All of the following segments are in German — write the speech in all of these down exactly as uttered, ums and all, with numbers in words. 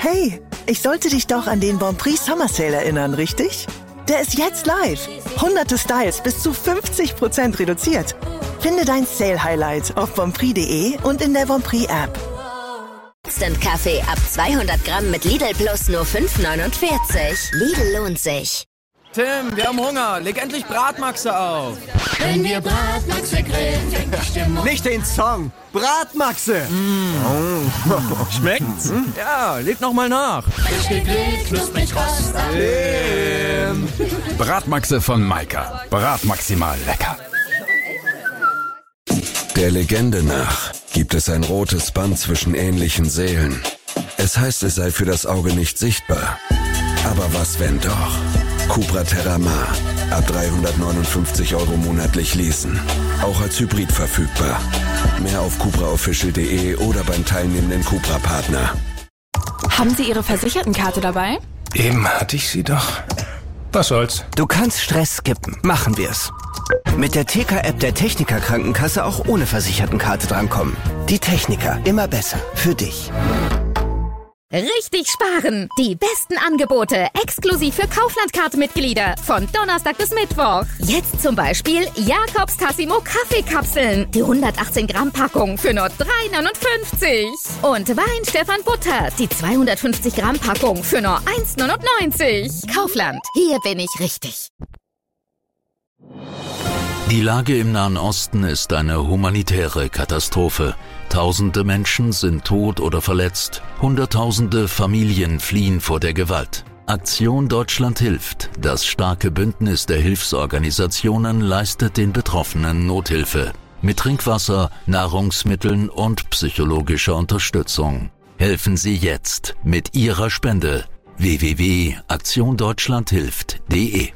Hey, ich sollte dich doch an den Bonprix Summer Sale erinnern, richtig? Der ist jetzt live. Hunderte Styles bis zu fünfzig Prozent reduziert. Finde dein Sale-Highlight auf bonprix punkt de und in der Bonprix-App. Instant Kaffee ab zweihundert Gramm mit Lidl Plus nur fünf neunundvierzig. Lidl lohnt sich. Tim, wir haben Hunger. Leg endlich Bratmaxe auf. Wenn wir Bratmaxe grillen, fängt die Stimmung. Nicht den Song, Bratmaxe. Mm. Oh. Schmeckt's? Mm. Ja, leg noch mal nach. Frisch gegrillt, knusprig Rost. Tim. Bratmaxe von Maika. Bratmaximal lecker. Der Legende nach gibt es ein rotes Band zwischen ähnlichen Seelen. Es heißt, es sei für das Auge nicht sichtbar. Aber was, wenn doch? Cupra Terramar. Ab dreihundertneunundfünfzig Euro monatlich leasen. Auch als Hybrid verfügbar. Mehr auf cupra official punkt de oder beim teilnehmenden Cupra-Partner. Haben Sie Ihre Versichertenkarte dabei? Eben hatte ich sie doch. Was soll's? Du kannst Stress skippen. Machen wir's. Mit der T K-App der Techniker Krankenkasse auch ohne Versichertenkarte drankommen. Die Techniker. Immer besser. Für dich. Richtig sparen! Die besten Angebote exklusiv für Kaufland-Card-Mitglieder von Donnerstag bis Mittwoch. Jetzt zum Beispiel Jakobs Tassimo Kaffeekapseln. Die hundertachtzehn Gramm Packung für nur drei neunundfünfzig. Und Wein Stefan Butter. Die zweihundertfünfzig Gramm Packung für nur eins neunundneunzig. Kaufland. Hier bin ich richtig. Die Lage im Nahen Osten ist eine humanitäre Katastrophe. Tausende Menschen sind tot oder verletzt. Hunderttausende Familien fliehen vor der Gewalt. Aktion Deutschland hilft. Das starke Bündnis der Hilfsorganisationen leistet den Betroffenen Nothilfe. Mit Trinkwasser, Nahrungsmitteln und psychologischer Unterstützung. Helfen Sie jetzt mit Ihrer Spende. w w w punkt aktion deutschland hilft punkt de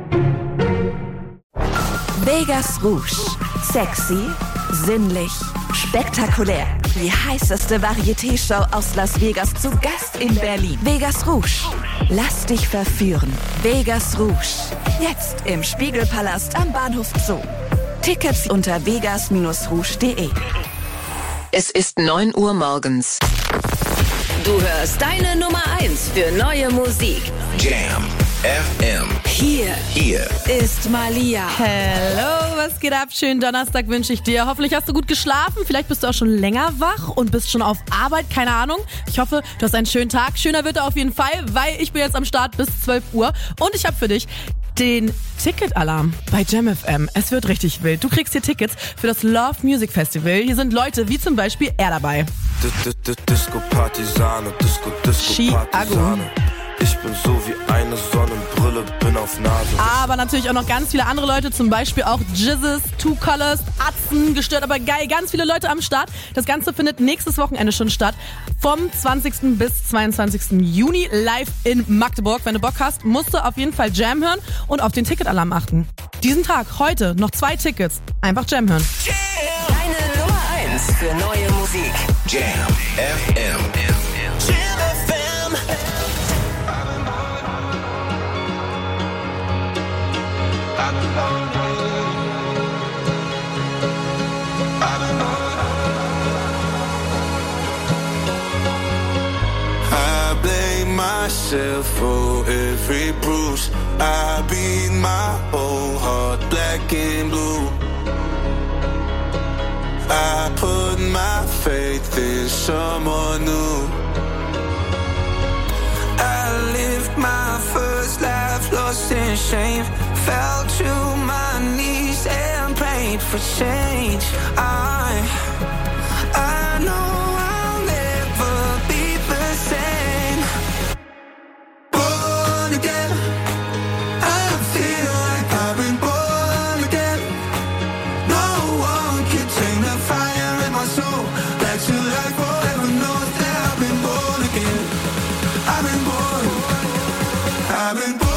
Vegas Rouge. Sexy, sinnlich, spektakulär. Die heißeste Varieté-Show aus Las Vegas zu Gast in Berlin. Vegas Rouge. Lass dich verführen. Vegas Rouge. Jetzt im Spiegelpalast am Bahnhof Zoo. Tickets unter vegas rouge punkt de. Es ist neun Uhr morgens. Du hörst deine Nummer eins für neue Musik. Jam F M. Hier, hier ist Malia. Hello, was geht ab? Schönen Donnerstag wünsche ich dir. Hoffentlich hast du gut geschlafen. Vielleicht bist du auch schon länger wach und bist schon auf Arbeit. Keine Ahnung. Ich hoffe, du hast einen schönen Tag. Schöner wird er auf jeden Fall, weil ich bin jetzt am Start bis zwölf Uhr. Und ich habe für dich den Ticketalarm bei Jam F M. Es wird richtig wild. Du kriegst hier Tickets für das Love Music Festival. Hier sind Leute wie zum Beispiel er dabei. Disco Partisane, Disco, Disco Partisane. Ich bin so wie eine Sonnenbrille, bin auf Nase. Aber natürlich auch noch ganz viele andere Leute, zum Beispiel auch Jizzes, Two Colors, Atzen, gestört aber geil, ganz viele Leute am Start. Das Ganze findet nächstes Wochenende schon statt, vom zwanzigsten bis zweiundzwanzigsten Juni live in Magdeburg. Wenn du Bock hast, musst du auf jeden Fall Jam hören und auf den Ticketalarm achten. Diesen Tag, heute, noch zwei Tickets. Einfach Jam hören. Jam. Deine Nummer eins für neue Musik. Jam F M. Jam F M. I blame myself for every bruise. I beat my own heart black and blue. I put my faith in someone new. I lived my first life lost in shame. Fell to my knees and prayed for change. I, I know I'll never be the same. Born again, I feel like I've been born again. No one can take the fire in my soul back to life forever. Knows that I've been born again. I've been born. I've been born.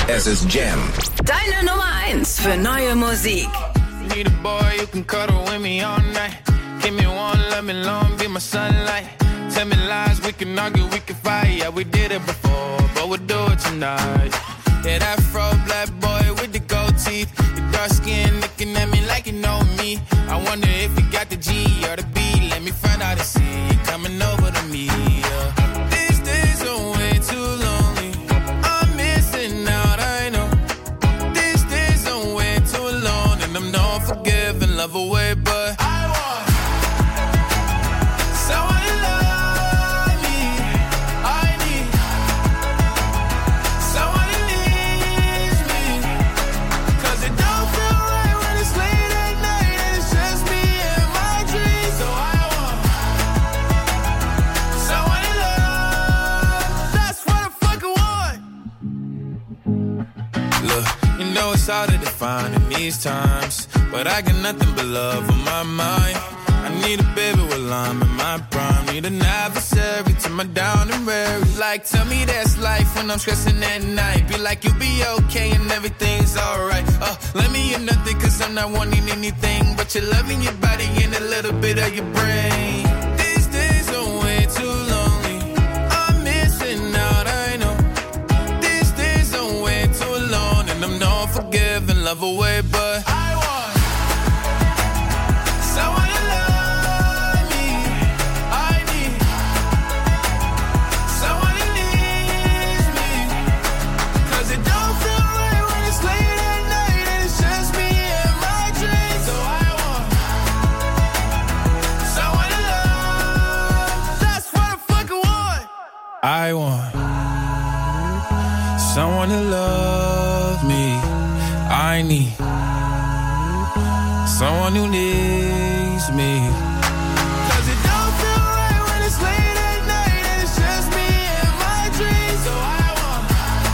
Es ist Jam. Deine Nummer eins für neue Musik. Need a boy you can cuddle with me all night. Give me one, let me long, be my sunlight. Tell me lies, we can argue, we can fight. Yeah, we did it before, but we'll do it tonight. Yeah, that fro black boy with the gold teeth. Your dark skin looking at me like you know me. I wonder if you got the G or the B. Let me find out and see you coming over to me. Yeah. These days are way too lonely. I'm missing out, I know. These days are way too alone. And I'm not forgiving, love away, but I want someone to love me. I need someone who needs me. Cause it don't feel right when it's late at night and it's just me and my dreams. So I want someone to love. That's what I fucking want. Look, you know it's hard to define in these times, but I got nothing but love on my mind. I need a baby while I'm in my prime. Need an adversary to my down and weary. Like, tell me that's life when I'm stressing at night. Be like, you'll be okay and everything's alright. Uh, let me hear nothing cause I'm not wanting anything but your love in your body and a little bit of your brain. These days are way too lonely. I'm missing out, I know. These days are way too alone. And I'm not forgiving, love away, but I want someone to love me. I need someone who needs me. Cause it don't feel right when it's late at night and it's just me and my dreams. So I want someone to love. That's what I fucking want. I want someone to love me. I need someone who needs me. Cause it don't feel right when it's late at night and it's just me and my dreams. So I want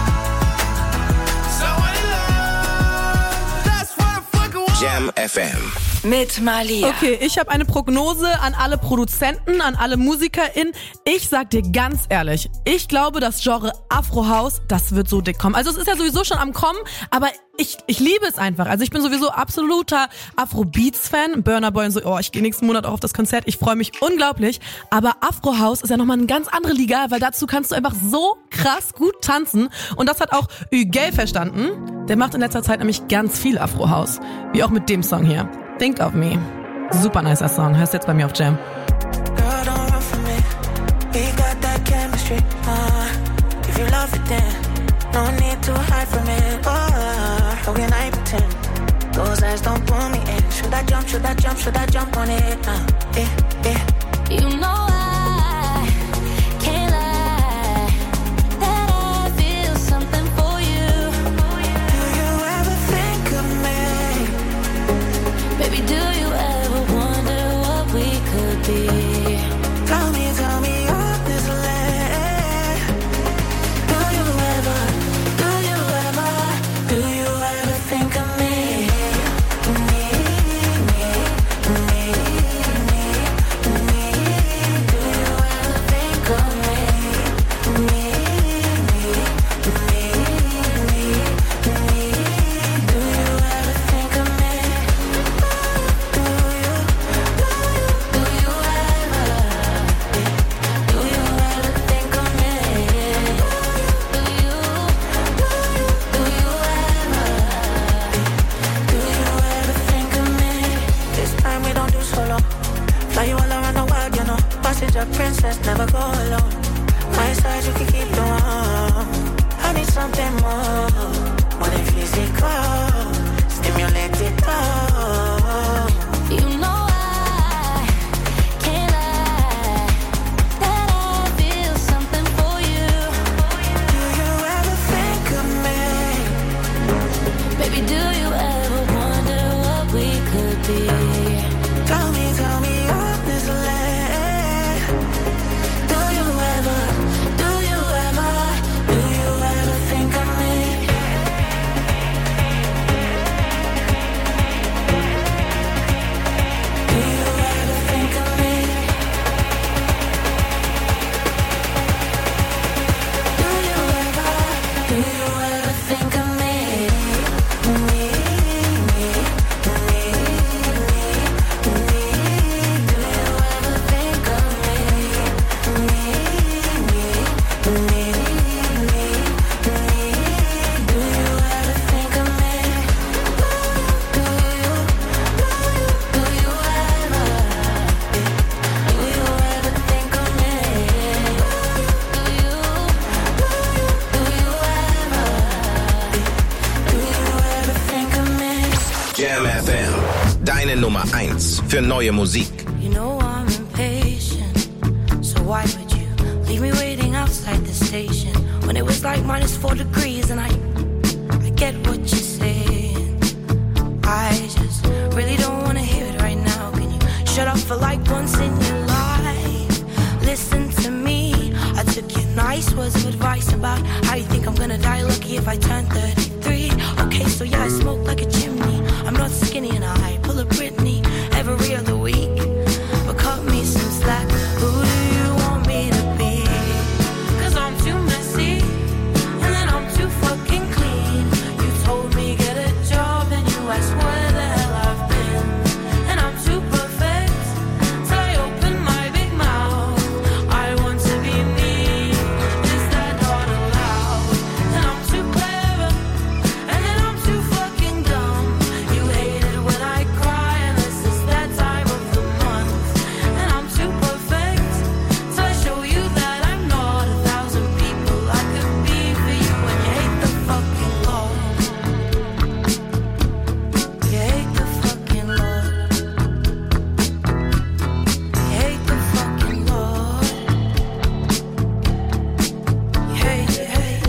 someone to love. That's what I fucking want. Jam F M. Mit Malia. Okay, ich habe eine Prognose an alle Produzenten, an alle MusikerInnen. Ich sag dir ganz ehrlich, ich glaube, das Genre Afro House, das wird so dick kommen. Also es ist ja sowieso schon am Kommen, aber ich, ich liebe es einfach. Also ich bin sowieso absoluter Afro-Beats-Fan. Burna Boy und so, oh, ich gehe nächsten Monat auch auf das Konzert. Ich freue mich unglaublich. Aber Afro House ist ja nochmal eine ganz andere Liga, weil dazu kannst du einfach so krass gut tanzen. Und das hat auch Ugay verstanden. Der macht in letzter Zeit nämlich ganz viel Afro House. Wie auch mit dem Song hier. Think of Me. Super nicer Song. Hörst jetzt bei mir auf Jam. Girl, don't run from me. We got that chemistry. Uh, if you love it, then no need to hide from it. Oh, how can I pretend? Those eyes don't pull me in. Should I jump? Should I jump? Should I jump on it? Uh, yeah, yeah. You know I can't lie that I feel something for you. Do you ever think of me? Baby, do you ever wonder what we could be? Tell me, tell me honestly. Do you ever, do you ever, do you ever think of me? Me, me, me, me, me. Do you ever think of me? Me, me, me, me, me. Do you ever think of me? Do you, do you, do you ever, do you ever think of me? Do you, do you, do you ever, do you ever think of me? This time we don't do solo. Fly you all around the world, you know. Passenger princess, never go alone. My side you can keep the warm. I need something more, more than physical. Stimulate it all. You know I can't lie that I feel something for you. Do you ever think of me? Baby, do you ever wonder what we could be? Tell me, tell me honestly. Do you ever, do you ever, do you ever think of me? Do you ever think of me? Do you ever, do you ever think of me? Nummer eins für neue Musik. You know I'm impatient, so why would you leave me waiting outside the station when it was like minus four degrees and I, I get what you're saying. I just really don't wanna hear it right now. Can you shut up for like once in your life? Listen to me. I took your nice words of advice about how you think I'm gonna die lucky if I turn thirty-three. Okay, so yeah, I smoke like a chimney. I'm not skinny and I pull a Britney every other week. But cut me some slack. Who do you want me to be? Cause I'm too messy and then I'm too fucking clean. You told me get a job and you asked where the hell I've been. And I'm too perfect till I open my big mouth. I want to be me. Is that not allowed? And I'm too clever and then I'm too fucking dumb. You hate it when I cry unless it's that time of the month. And I'm too perfect till I show you that I'm not a thousand people I could be for you. And you hate the fucking law. You hate the fucking law. You hate the fucking law. You hate, you hate.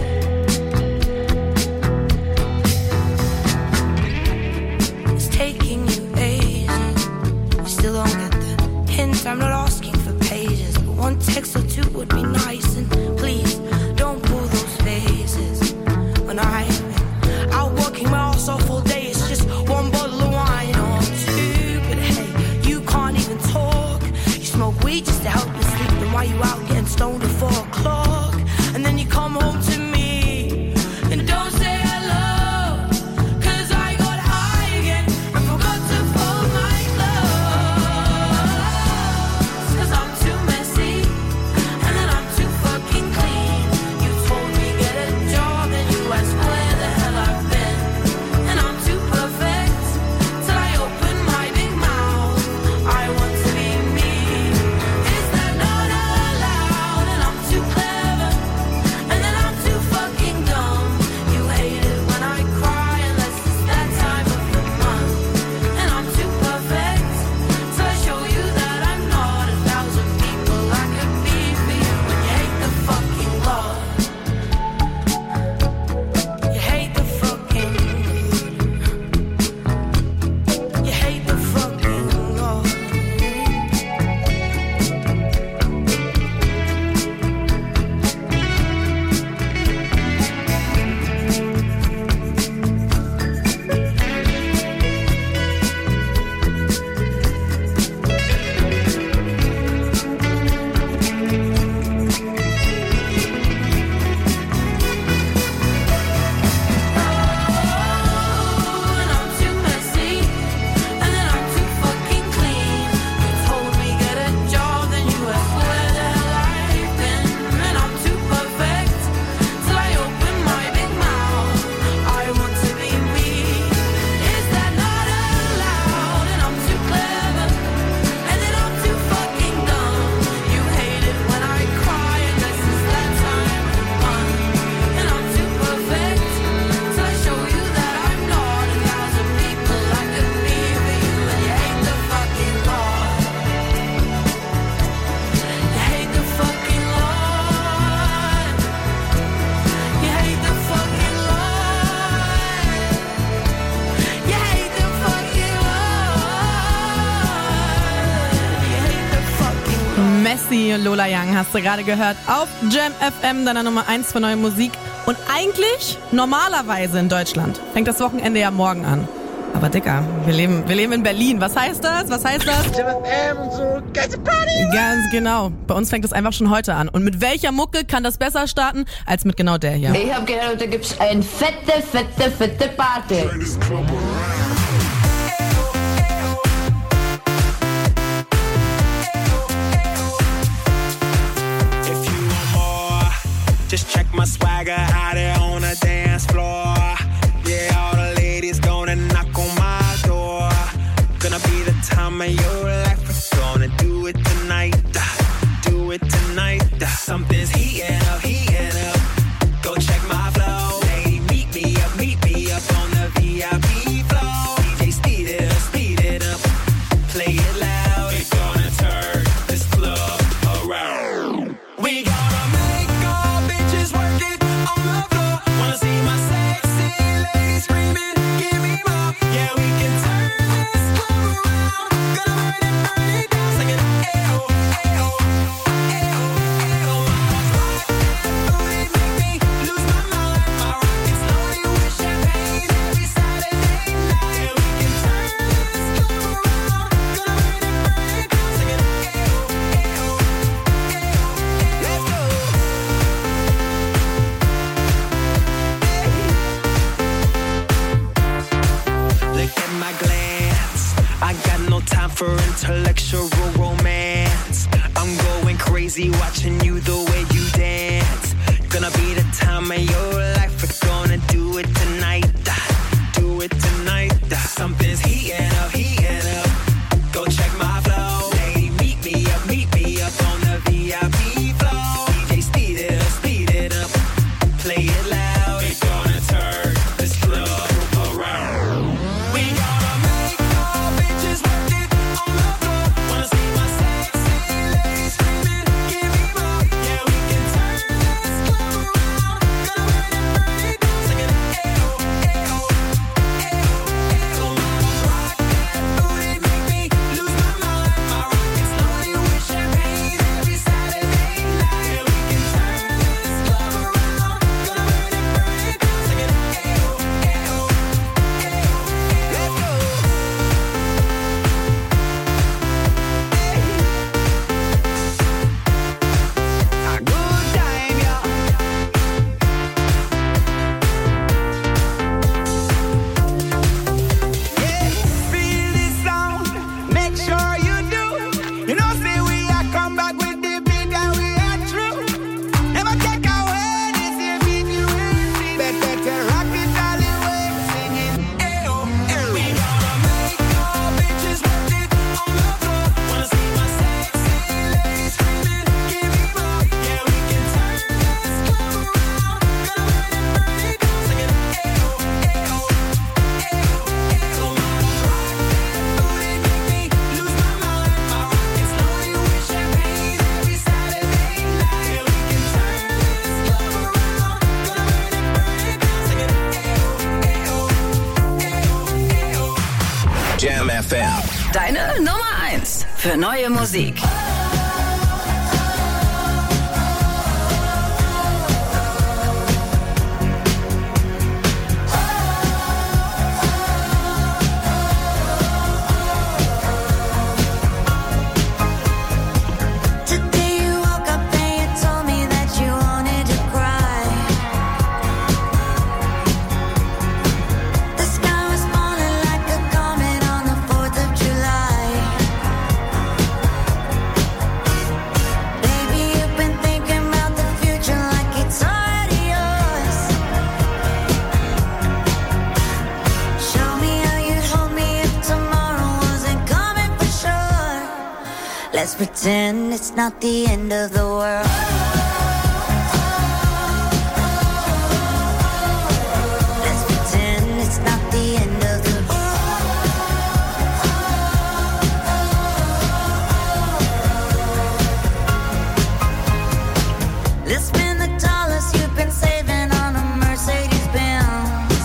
It's taking you ages. You still don't get the hint. I'm not asking for pages, but one text or two would be nice. And please don't pull those faces. When I'm out working my ass off all day, it's just one bottle of wine or two. But hey, you can't even talk. You smoke weed just to help you sleep. Then why you out getting stoned at four o'clock? And then you come home to me and don't say hello. Cause I got high again and forgot to fold my clothes. Cause I'm too messy and then I'm too fucking clean. You told me get a job and you asked where the hell I've been. And I'm too perfect till I open my big mouth. I want to be me. Is that not allowed? And I'm too clever and then I'm too fucking dumb. You hate it when I cry unless it's that time of the month. And I'm too perfect till I show you that I'm not a thousand people I could be for you. And you hate the fucking law. You hate the fucking. You hate the fucking law. And I'm too messy and then I'm too fucking clean. You told me get a job, then you asked where the hell I've been. And I'm too perfect till I open my big mouth. I want to be me. Is that not allowed? And I'm too clever and then I'm too fucking dumb. You hate it when I cry unless it's that time of the month. And I'm too perfect till I show you that I'm not a thousand people I could be for you. And you hate the fucking law. You hate the fucking law. You hate the fucking law. You hate the fucking law. You hate the fucking law. Messi und Lola Young hast du gerade gehört auf Jam F M, deiner Nummer eins für neue Musik. Und eigentlich, normalerweise in Deutschland, fängt das Wochenende ja morgen an. Aber Dicker, wir leben, wir leben in Berlin. Was heißt das? Was heißt das? Jam F M und so, ganze Party! Ganz genau. Bei uns fängt es einfach schon heute an. Und mit welcher Mucke kann das besser starten, als mit genau der hier? Ich hab gehört, da gibt's eine fette, fette, fette Party. If you want more, just check my swagger out there on the dance floor. Yeah, all the ladies gonna knock on my door. Gonna be the time of your life. We're gonna do it tonight. Do it tonight. Something's heating up, heating up. Go check my flow. Lady, meet me up, meet me up on the V I P floor. D J, speed it up, speed it up. F M. Deine Nummer eins für neue Musik. Let's pretend it's not the end of the world. Let's pretend it's not the end of the world. Let's spend the dollars you've been saving on a Mercedes Benz.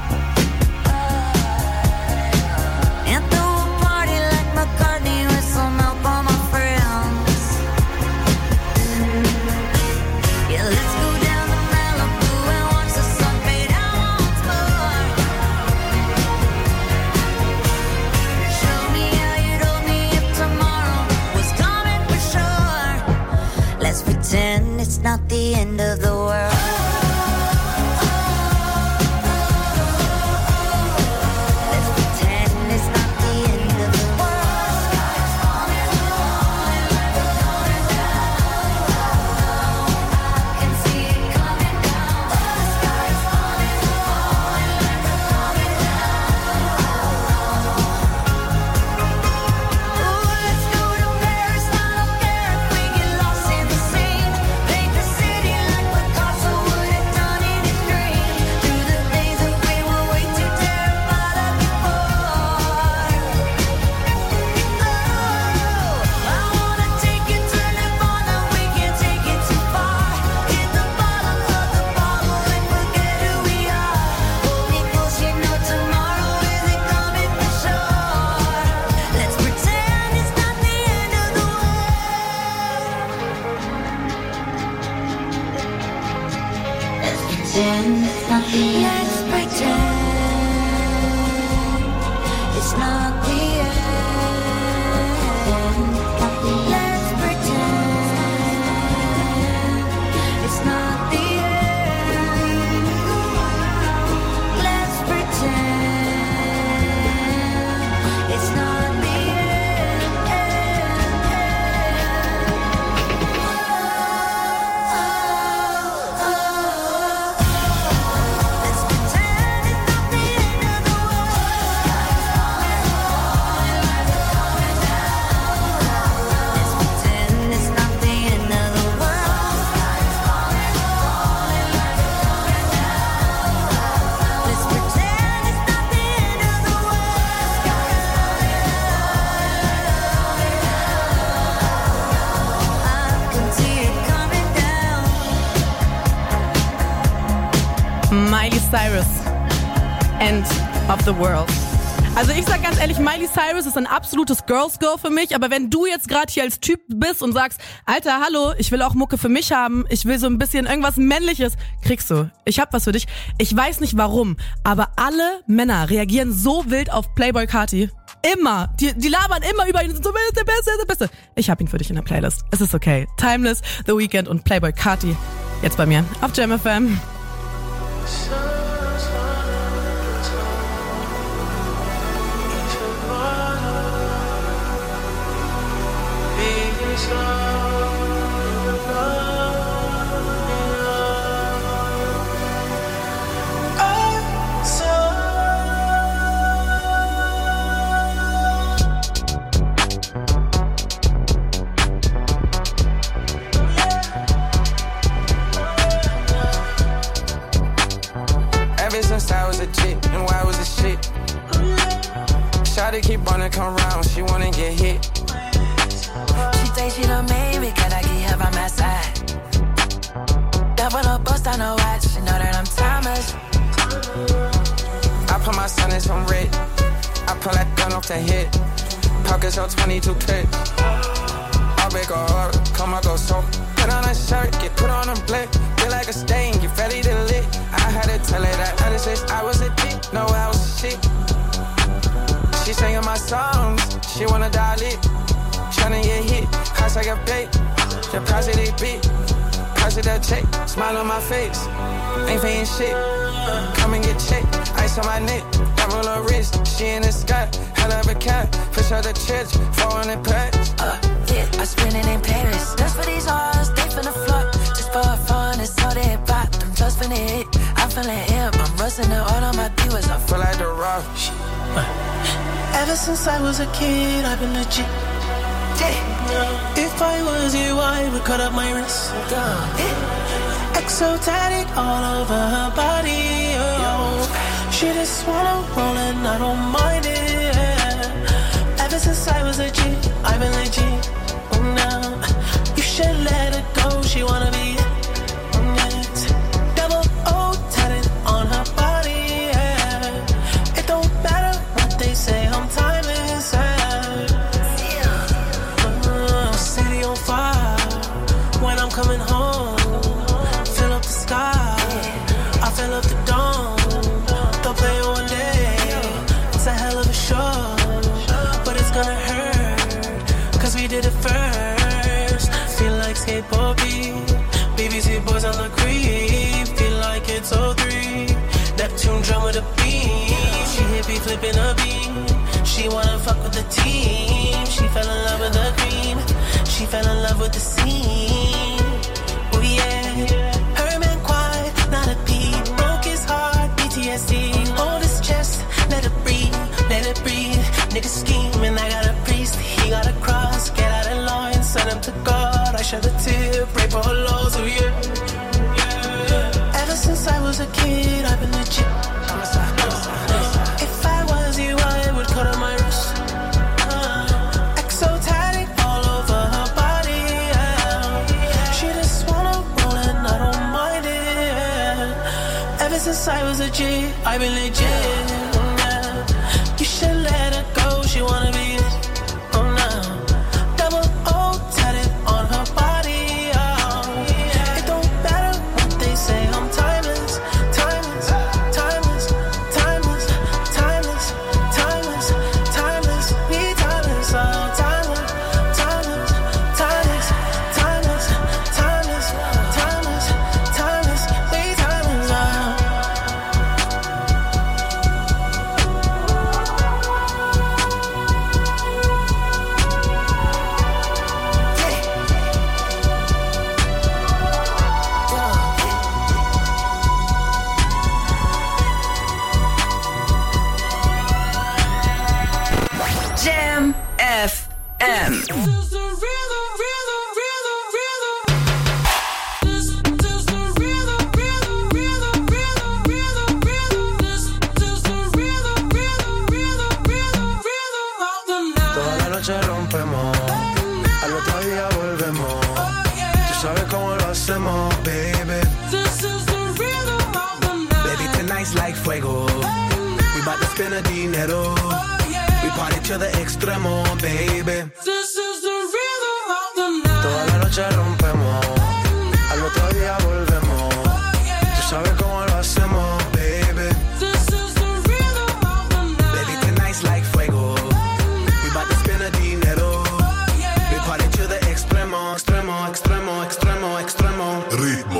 And throw a party like McCartney with some help on my friends. Yeah, let's go down to Malibu and watch the sun fade out once more. Show me how you'd hold me if tomorrow was coming for sure. Let's pretend it's not the end of the world. Let's pretend it's not the end of the world. Sky's falling, falling, falling down. I can see it coming down. The sky's falling, falling, falling down. Ooh, let's go to Paris. I don't care if we get lost in the scene. Paint the city like Picasso would have done in his dream. Through the days that we were way too terrified of before. Oh, I wanna take you to Nirvana. We can't take it too far. Hit the bottom of the bottle and forget who we are. Hold me close, you know tomorrow isn't coming for sure. Let's pretend it's not the end of the world. Let's pretend it's not the end. Let's pretend it's not the end. Let's pretend it's not the end. Let's pretend it's not the Miley Cyrus, End of the World. Also ich sag ganz ehrlich, Miley Cyrus ist ein absolutes Girls Girl für mich, aber wenn du jetzt gerade hier als Typ bist und sagst, Alter, hallo, ich will auch Mucke für mich haben, ich will so ein bisschen irgendwas Männliches, kriegst du. Ich hab was für dich. Ich weiß nicht warum, aber alle Männer reagieren so wild auf Playboi Carti. Immer. Die, die labern immer über ihn, sind so, wer ist der Beste, wer ist der Beste. Ich hab ihn für dich in der Playlist. Es ist okay. Timeless, The Weeknd und Playboi Carti. Jetzt bei mir auf Jam F M. Ever since I was a chick, and why was a shit? Shawty keep wanna come round, she wanna get hit. She think she done made me, can I get her by my side? Double up, bust on her watch, she know that I'm timeless. I put my son in some red. I pull that gun off the hit. Pockets on twenty-two pick. I'll make a order, come I go so. Put on a shirt, get put on a blick. Feel like a stain, get ready to lit. I had to tell her that other sis, I was a dick. No, I was a shit. She singing my songs, she wanna dial it. Tryna get hit, house like a bait. The price of they beat, price of that check. Smile on my face, ain't paying shit. Come and get checked, ice on my neck. Double her wrist, she in the sky. Hell of a cat, push out the church, four hundred packs. Uh, yeah, I spend it in Paris. That's for these hoes, they finna flood. Just for fun, it's all they pop. Them drugs finna hit, I'm feeling hip. I'm rusting the all on my viewers. I feel like the rock. Ever since I was a kid, I've been legit. Yeah. If I was you, I would cut up my wrist. Yeah. Exo tatted all over her body. Oh. She just wanna roll and I don't mind it. Yeah. Ever since I was a G, I've been legit. Oh, now you should let her go. She wanna be yes. Double O tatted on her body. Yeah. It don't matter what they say, I'm timeless. Yeah. City on fire when I'm coming home. Fill up the sky, I fill up the dome. Don't play it one day, it's a hell of a show. But it's gonna hurt, cause we did it first. Feel like skateboard beat, B B C boys on the creep. Feel like it's oh three, Neptune drum with a beam. She hit me flipping a beam. She wanna fuck with the team. She fell in love with the cream. She fell in love with the scene. Oh yeah. Her man quiet, not a peep. Broke his heart, P T S D. Hold his chest, let it breathe, let it breathe. Nigga scheming, I got a priest. He got a cross, get out of line, send him to God. I shed a tear, pray for her lows, oh yeah. yeah. Ever since I was a kid, I've been legit. If I was you, I would cut on my wrist. Since I was a G, I've been legit. Yeah. You should let her go, she wanna be it. Oh no, double O tatted on her body. Oh. It don't matter what they say, I'm timeless, timeless, timeless, timeless, timeless, timeless, timeless, we timeless, oh timeless, timeless, timeless, timeless, timeless, timeless, timeless, we timeless, oh. Jam F M. Toda la noche rompemos, al otro día volvemos. Tú sabes cómo lo hacemos, baby. Baby, tonight's like fuego. We bout to spend a dinero. We party to the extremo, baby. Toda la noche rompemos, al otro día volvemos. Tú sabes cómo lo hacemos, baby. Baby, tonight's like fuego. We bout to spend a dinero. We party to the extremo, extremo, extremo, extremo, extremo. Ritmo.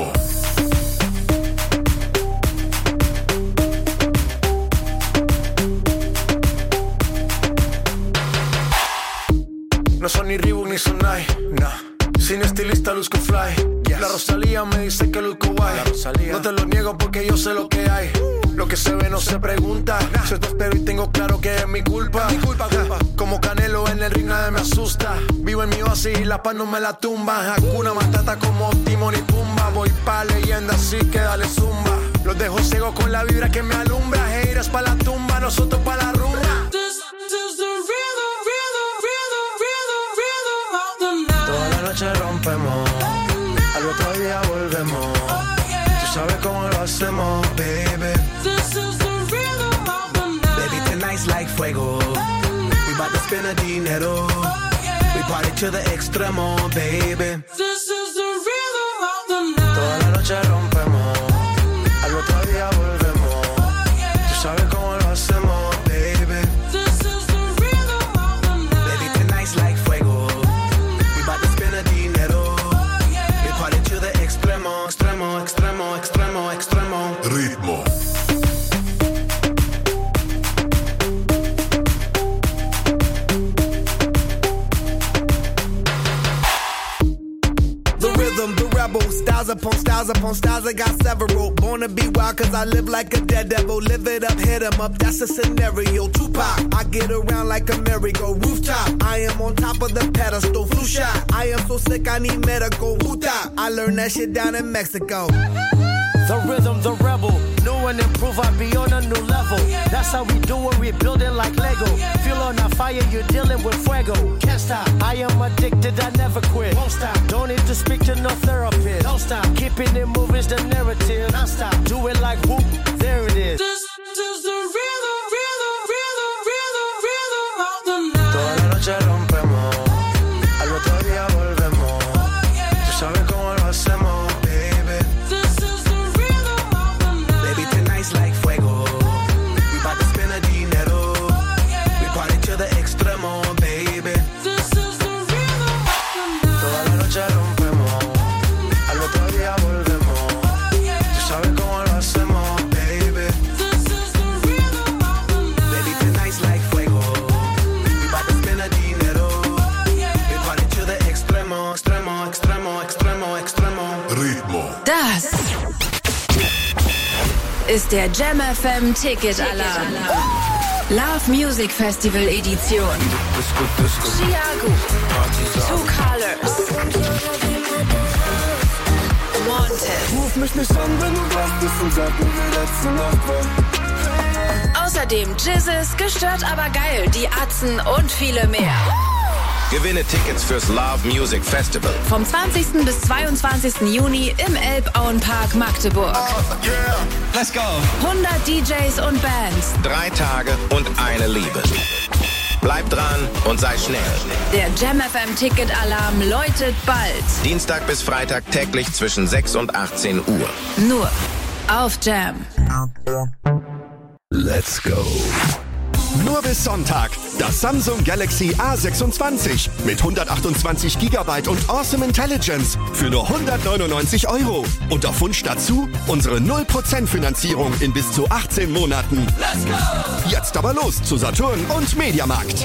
No son ni Reebok ni Sonai, nah. Sin estilista luzco fly. Yes. La Rosalía me dice que luzco guay. No te lo niego porque yo sé lo que hay. Lo que se ve no se pregunta. Nah. Si te espero y tengo claro que es mi culpa. Mi culpa, culpa. Como Canelo en el ring nadie me asusta. Vivo en mi oasis y la paz no me la tumba. Hakuna Matata como Timón y Pumba. Voy pa' leyenda así que dale zumba. Los dejo ciego con la vibra que me alumbra. Heiras pa' la tumba, nosotros pa' la rumba. Toda la noche rompemos, al otro día volvemos. Tú sabes cómo lo hacemos, baby. Baby, tonight's like fuego. spend the dinero. We party to the extremo, baby. This is the rhythm of the night. Toda la noche rompemos, al otro día volvemos. Tú sabes cómo lo hacemos, baby. This is the rhythm of the night. Baby, tonight's like fuego. We bout to spend the dinero. We party to the extremo, extremo, extremo, extremo, extremo. Ritmo. The rebel, styles upon styles upon styles, I got several. Born to be wild cause I live like a dead devil. Live it up, hit 'em up, that's a scenario. Tupac, I get around like a merry-go rooftop. I am on top of the pedestal, flu shot. I am so sick I need medical. Huta, I learned that shit down in Mexico. The rhythm, the rebel. New and improve, I be on a new level. That's how we do it, we building like Lego. Feel on a fire, you're dealing with fuego. Can't stop, I am addicted, I never quit. Won't stop, don't need to speak to no therapist. Don't stop, keeping it moving's the narrative. Non stop, do it like whoop, there it is. This is the rhythm, rhythm, rhythm, rhythm, rhythm of the night. Toda la noche rompemos, al otro día volvemos. Tú sabes cómo lo hacemos, baby. This is the rhythm of the night. Baby, tonight's like fuego. We bout to spend the dinero. We party to the extremo, baby. This is the rhythm of the night. Toda la noche rompemos, al otro día volvemos. Tú sabes cómo lo hacemos, baby. This is the rhythm of the night. Baby, tonight's like fuego. We bout to spend the dinero. We party to the extremo, extremo, extremo, extremo, extremo. Ritmo. Das ist der Jam F M Ticket Alarm. Love Music Festival Edition. Chiago. Two Colors. Wanted. Ruf mich nicht an, wenn du wach bist und sag mir, wie letzte Nacht war. Außerdem Jizzes, gestört aber geil, die Atzen und viele mehr. Gewinne Tickets fürs Love Music Festival. Vom zwanzigsten bis zweiundzwanzigsten Juni im Elbauenpark Magdeburg. Oh, yeah. Let's go. hundert D Js und Bands. Drei Tage und eine Liebe. Bleib dran und sei schnell. Der Jam F M Ticket Alarm läutet bald. Dienstag bis Freitag täglich zwischen sechs und achtzehn Uhr. Nur auf Jam. Let's go. Nur bis Sonntag. Das Samsung Galaxy A sechsundzwanzig mit hundertachtundzwanzig Gigabyte und Awesome Intelligence für nur hundertneunundneunzig Euro. Und auf Wunsch dazu unsere null Prozent Finanzierung in bis zu achtzehn Monaten. Let's go! Jetzt aber los zu Saturn und Mediamarkt.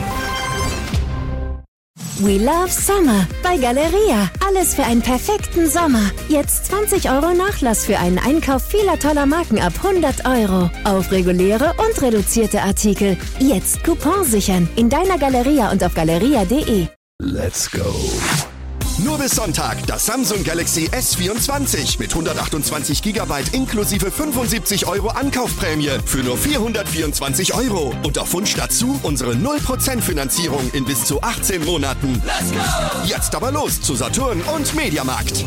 We love Summer bei Galeria. Alles für einen perfekten Sommer. Jetzt zwanzig Euro Nachlass für einen Einkauf vieler toller Marken ab hundert Euro. Auf reguläre und reduzierte Artikel. Jetzt Coupon sichern. In deiner Galeria und auf galeria punkt de. Let's go. Nur bis Sonntag das Samsung Galaxy S vierundzwanzig mit hundertachtundzwanzig Gigabyte inklusive fünfundsiebzig Euro Ankaufprämie für nur vierhundertvierundzwanzig Euro. Und auf Wunsch dazu unsere null Prozent Finanzierung in bis zu achtzehn Monaten. Let's go! Jetzt aber los zu Saturn und Mediamarkt.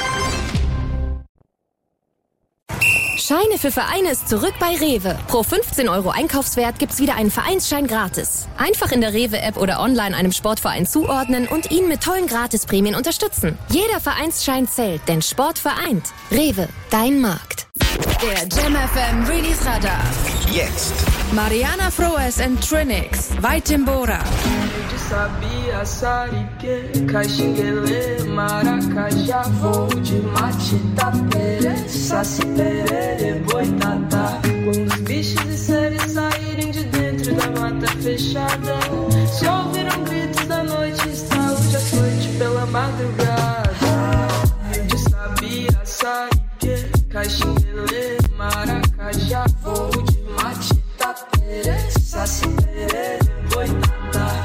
Scheine für Vereine ist zurück bei Rewe. Pro fünfzehn Euro Einkaufswert gibt's wieder einen Vereinsschein gratis. Einfach in der Rewe-App oder online einem Sportverein zuordnen und ihn mit tollen Gratisprämien unterstützen. Jeder Vereinsschein zählt, denn Sport vereint. Rewe, dein Markt. Der Jam F M Release Radar. Jetzt. Mariana Froes and Trinix. Vaitimbora. Sabia, Sarique, Caxinguele, Maracajá, vou de mate, tapere, saci, perere, boitatá. Quando os bichos e seres saírem de dentro da mata fechada, se ouviram gritos da noite, saúde açoite pela madrugada. De Sabia, Sarique, Caxinguele, Maracajá, vou de mate, tapere, saci, perere, boitatá.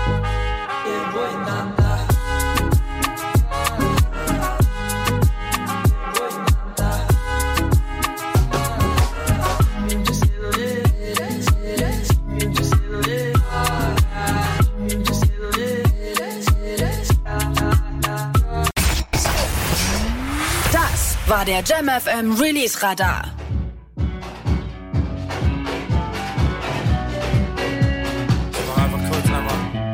Das war der Jam F M Release Radar. Einfach kurz einmal.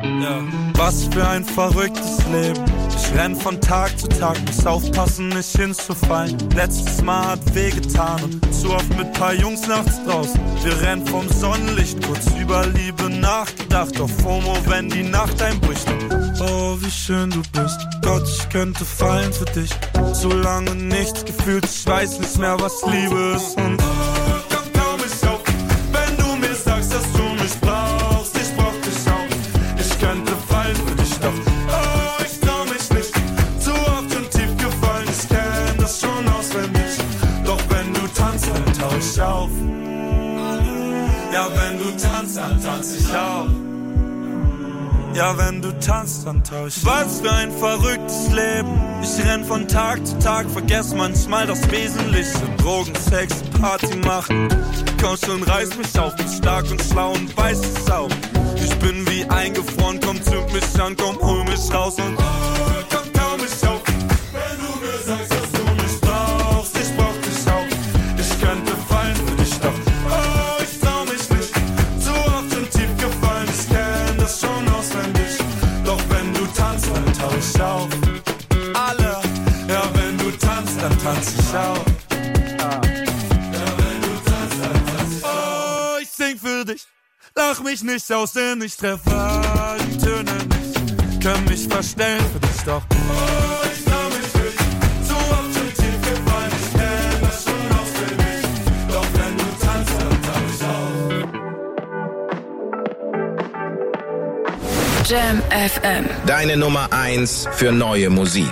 Was für ein verrücktes Leben. Ich renn von Tag zu Tag, muss aufpassen, nicht hinzufallen. Letztes Mal hat wehgetan und zu oft mit paar Jungs nachts draußen. Wir rennen vom Sonnenlicht, kurz über Liebe nachgedacht. Auf FOMO, wenn die Nacht einbricht. Oh, wie schön du bist. Gott, ich könnte fallen für dich. So lange nichts gefühlt, ich weiß nicht mehr, was Liebe ist. Und oh, komm, komm ich auf, wenn du mir sagst, dass du mich brauchst. Ich brauch dich auch, ich könnte fallen für dich, doch oh, ich trau mich nicht. Zu oft schon tief gefallen, ich kenn das schon auswendig. Doch wenn du tanzt, dann tauch ich auf. Ja, wenn du tanzt, dann tanz ich auf. Ja, wenn du tanzt, dann tausch ich. Was für ein verrücktes Leben. Ich renn von Tag zu Tag, vergess manchmal das Wesentliche. Drogen, Sex, Party machen. Komm schon, reiß mich auf, bin stark und schlau und weiß es auch. Ich bin wie eingefroren, komm, zünd mich an, komm, hol mich raus und oh, komm, komm mich auf. Wenn du mir sagst, dass du mich brauchst, ich brauch dich auch. Ich könnte fallen für dich, doch oh, ich trau mich nicht. Zu oft schon tief gefallen, ich kenn das schon auswendig. Doch wenn du tanzt, dann tauch ich auf. Alle, ja, wenn du tanzt, dann tanz ich auf. Ja, wenn du tanzt, dann tanz ich auf. Oh, ich sing für dich. Lach mich nicht aus, denn ich treffe die Töne nicht. Können mich verstellen für dich, doch oh, ich trau mich nicht. So oft schon tief gefallen, ich kenn das schon auswendig. Doch wenn du tanzt, dann tauch ich auf. Jam F M. Deine Nummer eins für neue Musik.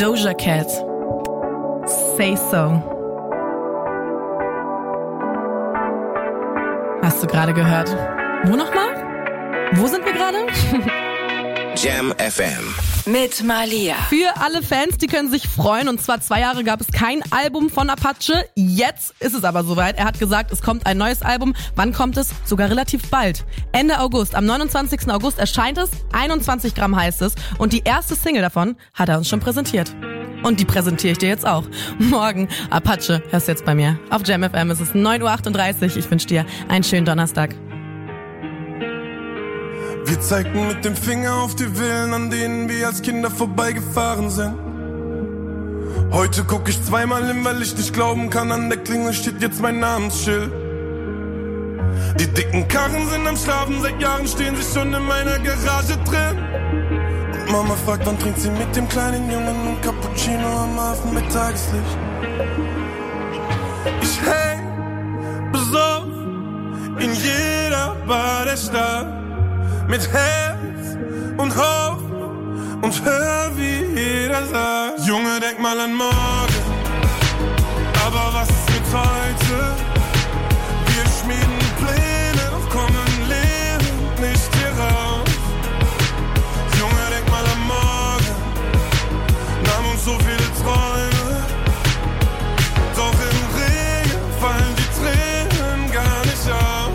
Doja Cat. Say So. Hast du gerade gehört? Wo nochmal? Wo sind wir gerade? Jam F M. Mit Malia. Für alle Fans, die können sich freuen. Und zwar zwei Jahre gab es kein Album von Apache. Jetzt ist es aber soweit. Er hat gesagt, es kommt ein neues Album. Wann kommt es? Sogar relativ bald. Ende August. Am neunundzwanzigsten August erscheint es. einundzwanzig Gramm heißt es. Und die erste Single davon hat er uns schon präsentiert. Und die präsentiere ich dir jetzt auch. Morgen. Apache hörst du jetzt bei mir. Auf Jam F M ist es neun Uhr achtunddreißig. Ich wünsche dir einen schönen Donnerstag. Wir zeigten mit dem Finger auf die Villen, an denen wir als Kinder vorbeigefahren sind. Heute guck ich zweimal hin, weil ich nicht glauben kann, an der Klingel steht jetzt mein Namensschild. Die dicken Karren sind am Schlafen, seit Jahren stehen sie schon in meiner Garage drin. Und Mama fragt, wann trinkt sie mit dem kleinen Jungen einen Cappuccino am Hafen mit Tageslicht. Ich häng besoffen in jeder Bar der Stadt. Mit Herz und Hoffnung und hör, wie jeder sagt: Junge, denk mal an morgen, aber was ist mit heute? Wir schmieden Pläne, doch kommen lebend nicht hier raus. Junge, denk mal an morgen, nahm uns so viele Träume, doch im Regen fallen die Tränen gar nicht auf.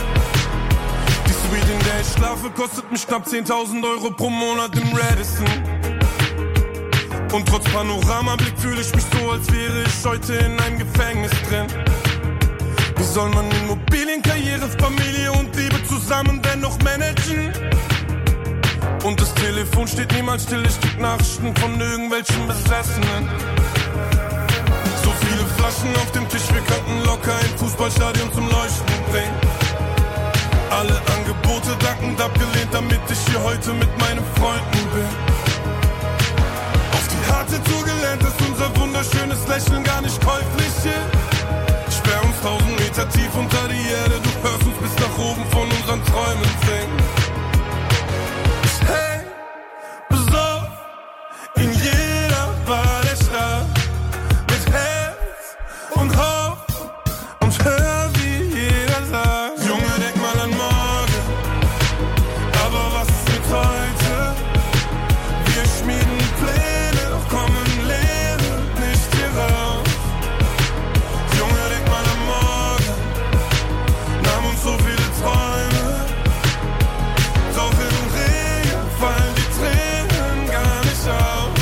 In der ich schlafe, kostet mich knapp zehntausend Euro pro Monat im Radisson. Und trotz Panoramablick fühle ich mich so, als wäre ich heute in einem Gefängnis drin. Wie soll man Immobilien, Karriere, Familie und Liebe zusammen dennoch managen? Und das Telefon steht niemals still, ich krieg Nachrichten von irgendwelchen Besessenen. So viele Flaschen auf dem Tisch, wir könnten locker ein Fußballstadion zum Leuchten bringen. Alle Angebote dankend abgelehnt, damit ich hier heute mit meinen Freunden bin. Auf die harte Tour gelernt, dass unser wunderschönes Lächeln gar nicht käuflich ist. Sperr uns tausend Meter tief unter die Erde, du hörst uns bis nach oben von unseren Träumen singen. Ich häng besoffen in jeder Bar der Stadt. Mit Herz und Hoffnung und hör, wie jeder sagt: Junge, denk mal an morgen, aber was ist mit heute? Wir schmieden Pläne, doch kommen lebend nicht hier raus. Junge, denk mal an morgen, nahm uns so viele Träume, doch im Regen fallen die Tränen gar nicht auf.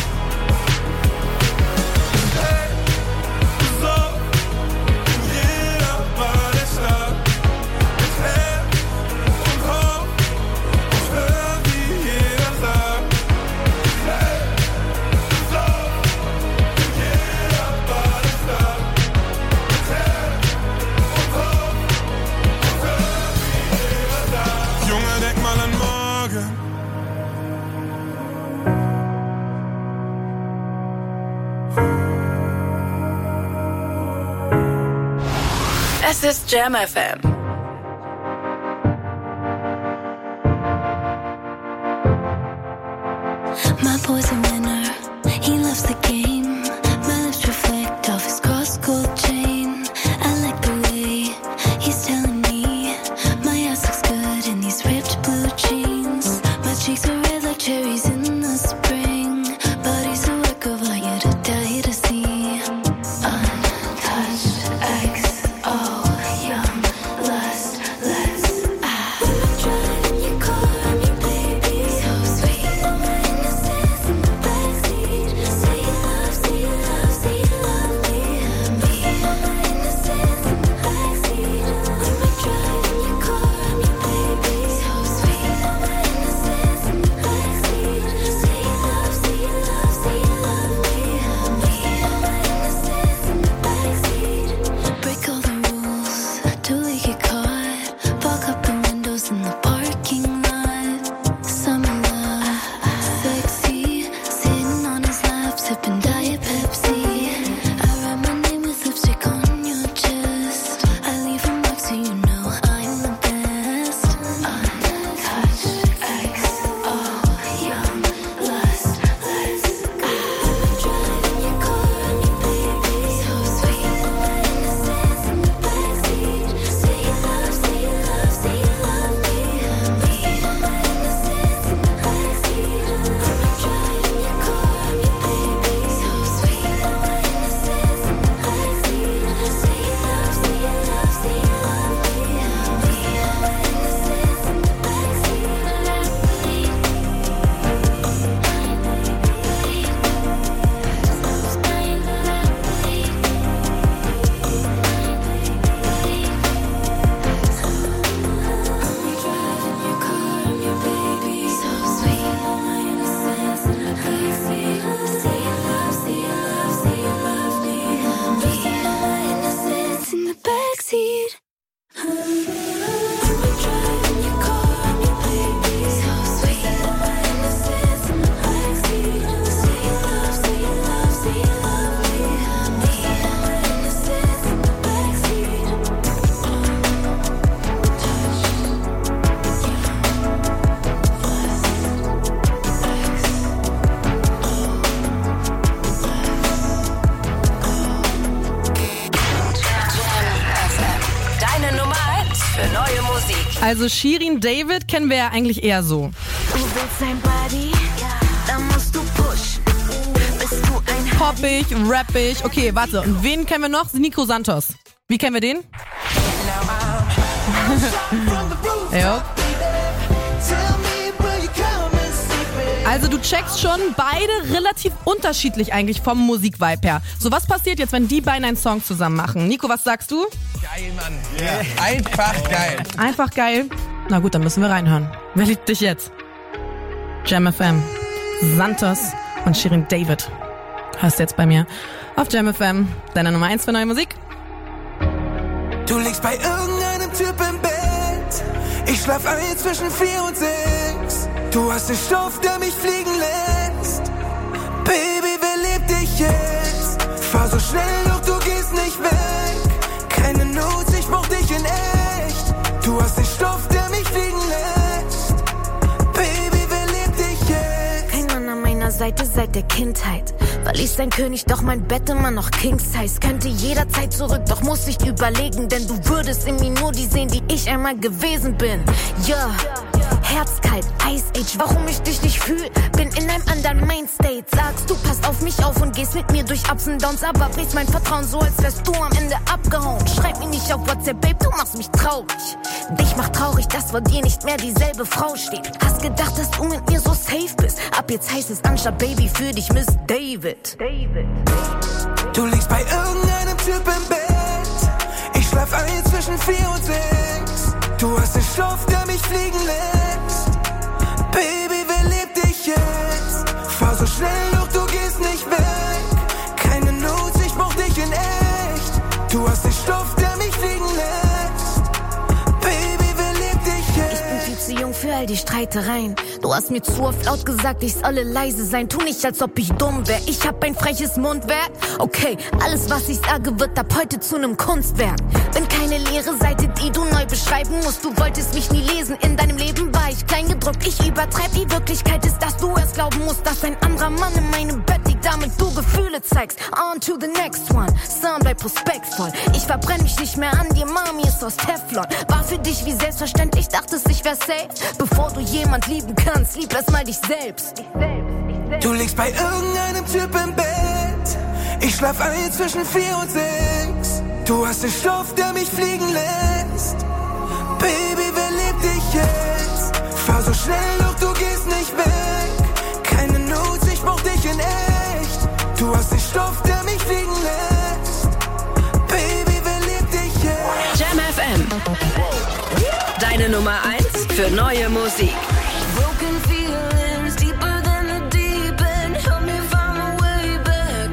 Hey, so in jeder Bar der Stadt. Mit Herz und Hoffnung und hör, wie jeder sagt: Hey, so in jeder Bar der Stadt. Mit Herz und Hoffnung und hör, wie jeder sagt: Junge, denk mal an morgen. Es ist Jam F M. My boy's a winner, he loves the game. My lips reflect off his cross gold chain. I like the way he's telling me my ass looks good in these ripped blue jeans. My cheeks are red like cherries in the spring. But he's a work of art, yet a die to see. Untouched X O, young lust, let's ah. Driving your car, I'm your baby. So sweet, all my innocence in the backseat. Also Shirin David kennen wir ja eigentlich eher so. Du willst sein Body, dann musst du pushen. Bist du ein Poppig, rappig. Okay, warte. Und wen kennen wir noch? Nico Santos. Wie kennen wir den? Ja. Also du checkst schon, beide relativ unterschiedlich eigentlich vom Musikvibe her. So, was passiert jetzt, wenn die beiden einen Song zusammen machen? Nico, was sagst du? Geil, Mann. Yeah. Einfach geil. Einfach geil. Na gut, dann müssen wir reinhören. Wer liebt dich jetzt? Jam F M, Santos und Shirin David. Hörst jetzt bei mir auf Jam F M, deine Nummer eins für neue Musik. Du liegst bei irgendeinem Typ im Bett. Ich schlaf ein zwischen vier und sechs. Du hast den Stoff, der mich fliegen lässt. Baby, wer lebt dich jetzt? Fahr so schnell, doch du gehst nicht weg. Keine Notes, ich brauch dich in echt. Du hast den Stoff, der mich fliegen lässt. Baby, wer lebt dich jetzt? Kein Mann an meiner Seite seit der Kindheit. Weil ich sein König, doch mein Bett immer noch King-Size. Könnte jederzeit zurück, doch muss ich überlegen. Denn du würdest in mir nur die sehen, die ich einmal gewesen bin. Ja, yeah. Herzkalt, Ice Age, warum ich dich nicht fühl? Bin in einem anderen Mindstate. Sagst du, passt auf mich auf und gehst mit mir durch Ups und Downs. Aber brichst mein Vertrauen so, als wärst du am Ende abgehauen. Schreib mir nicht auf WhatsApp, Babe, du machst mich traurig. Dich macht traurig, dass vor dir nicht mehr dieselbe Frau steht. Hast gedacht, dass du mit mir so safe bist. Ab jetzt heißt es anstatt Baby für dich Miss David. David. Du liegst bei irgendeinem Typ im Bett. Ich schlaf ein zwischen vier und sechs. Du hast den Stoff, der mich fliegen lässt. Baby, wer lebt dich jetzt? Fahr so schnell, doch du gehst nicht weg. Keine Notes, ich brauch dich in echt. Du hast den Stoff, der mich fliegen lässt. Baby, wer lebt dich jetzt? Ich bin viel zu jung für all die Streitereien. Du hast mir zu oft laut gesagt, ich solle leise sein. Tu nicht, als ob ich dumm wär. Ich hab ein freches Mundwerk. Okay, alles, was ich sage, wird ab heute zu nem Kunstwerk. Bin keine leere Seite, die du neu beschreiben musst. Du wolltest mich nie lesen, in deinem Leben war ich klein gedruckt. Ich übertreib, die Wirklichkeit ist, dass du erst glauben musst, dass ein anderer Mann in meinem Bett liegt, damit du Gefühle zeigst. On to the next one, Sound bleib respektvoll. Ich verbrenn mich nicht mehr an dir, Mami ist aus Teflon. War für dich wie selbstverständlich, dachtest ich wär safe. Bevor du jemand lieben kannst, lieb erst mal dich selbst. Du liegst bei irgendeinem Typ im Bett. Ich schlaf ein zwischen vier und sechs. Du hast den Stoff, der mich fliegen lässt. Baby, wer lebt dich jetzt? Fahr so schnell, doch du gehst nicht weg. Keine Notes, ich brauch dich in echt. Du hast den Stoff, der mich fliegen lässt. Baby, wer lebt dich jetzt? Jam F M. Deine Nummer eins für neue Musik. Broken feelings deeper than the deep end. Help me find my way back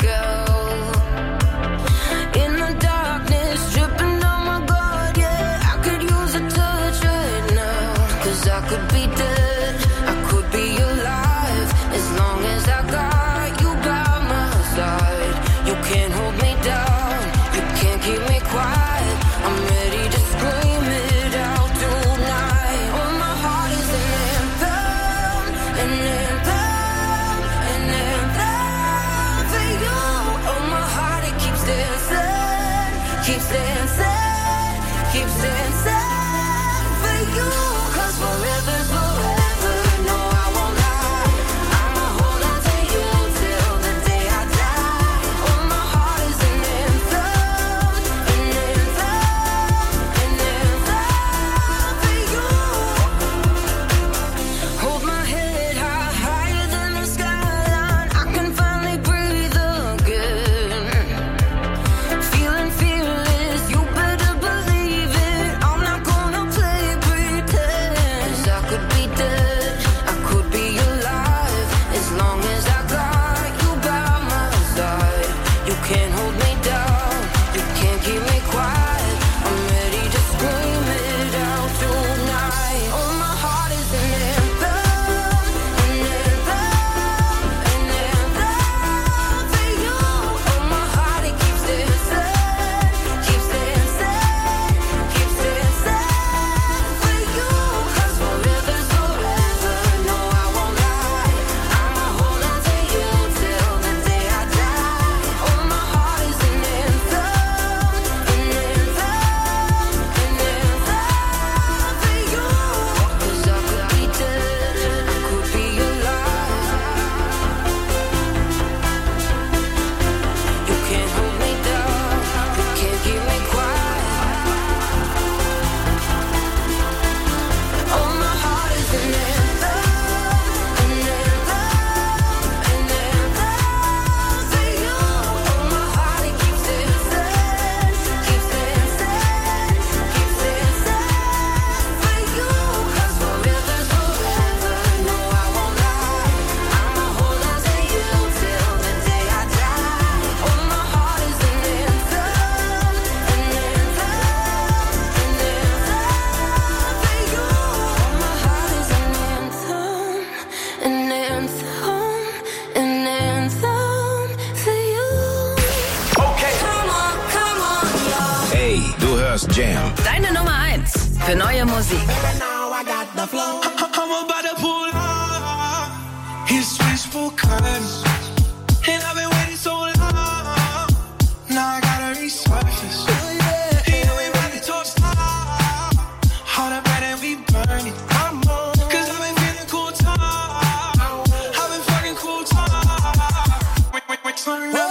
out. In the darkness, dripping on my guard, yeah. I could use a touch right now. Cause I could be dead, I could be alive. As long as I got you by my side. You can't hold me down, you can't keep me quiet. I'm ready to scream it out tonight. Oh, my heart is an anthem, an anthem, an anthem for you. Oh, my heart, it keeps dancing, keeps dancing, keeps dancing for you. Cause forever's forever, no, I won't lie. I'ma hold on to you till the day I die. Oh, my heart is an anthem, an anthem, an anthem for you. Hold my head high, higher than the skyline. I can finally breathe again. Feeling fearless, you better believe it. I'm not gonna play pretend. 'Cause I could be First Jam. Deine Nummer eins für neue Musik. I'm about to pull up. His wishful cuts. And I've been waiting so long. Now I gotta resurface. You know we about to toast up. All the bread and we burn it. Cause I've been feeling cool time. I've been fucking cool time. Turn up.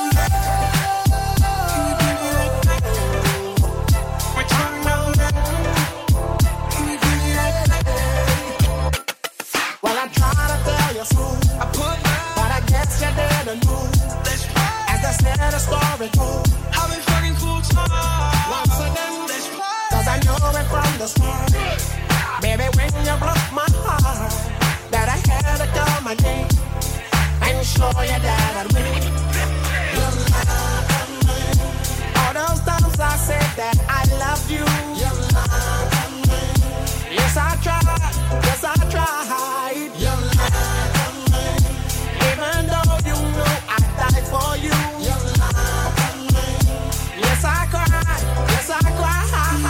Well, I try to tell you smooth, I put but I guess you didn't move. As I said, the story told, I've been fucking cool time. Once again, cause I know it from the start. Baby, when you broke my heart, that I had to come again and show you that I'd win. You love me. All those times I said that I loved you. You love me. Yes, I tried. Yes, I tried. You love me. Even though you know I died for you. You love me. Yes, I cried. Yes, I cried.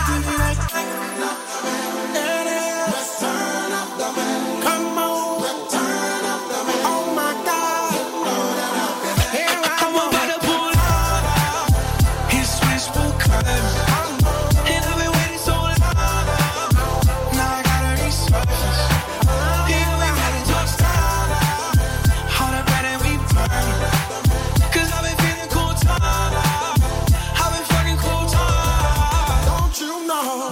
Let's turn up the band. Come on. Let's turn up the band. Oh my God. Here I I'm about to pull up. His wishful cuts. And I've been waiting so long. Now I gotta resurface. Yeah, we gotta toast up. All the bread and we burn it. Cause I've been feeling cool time. I've been fucking cool time. Don't you know?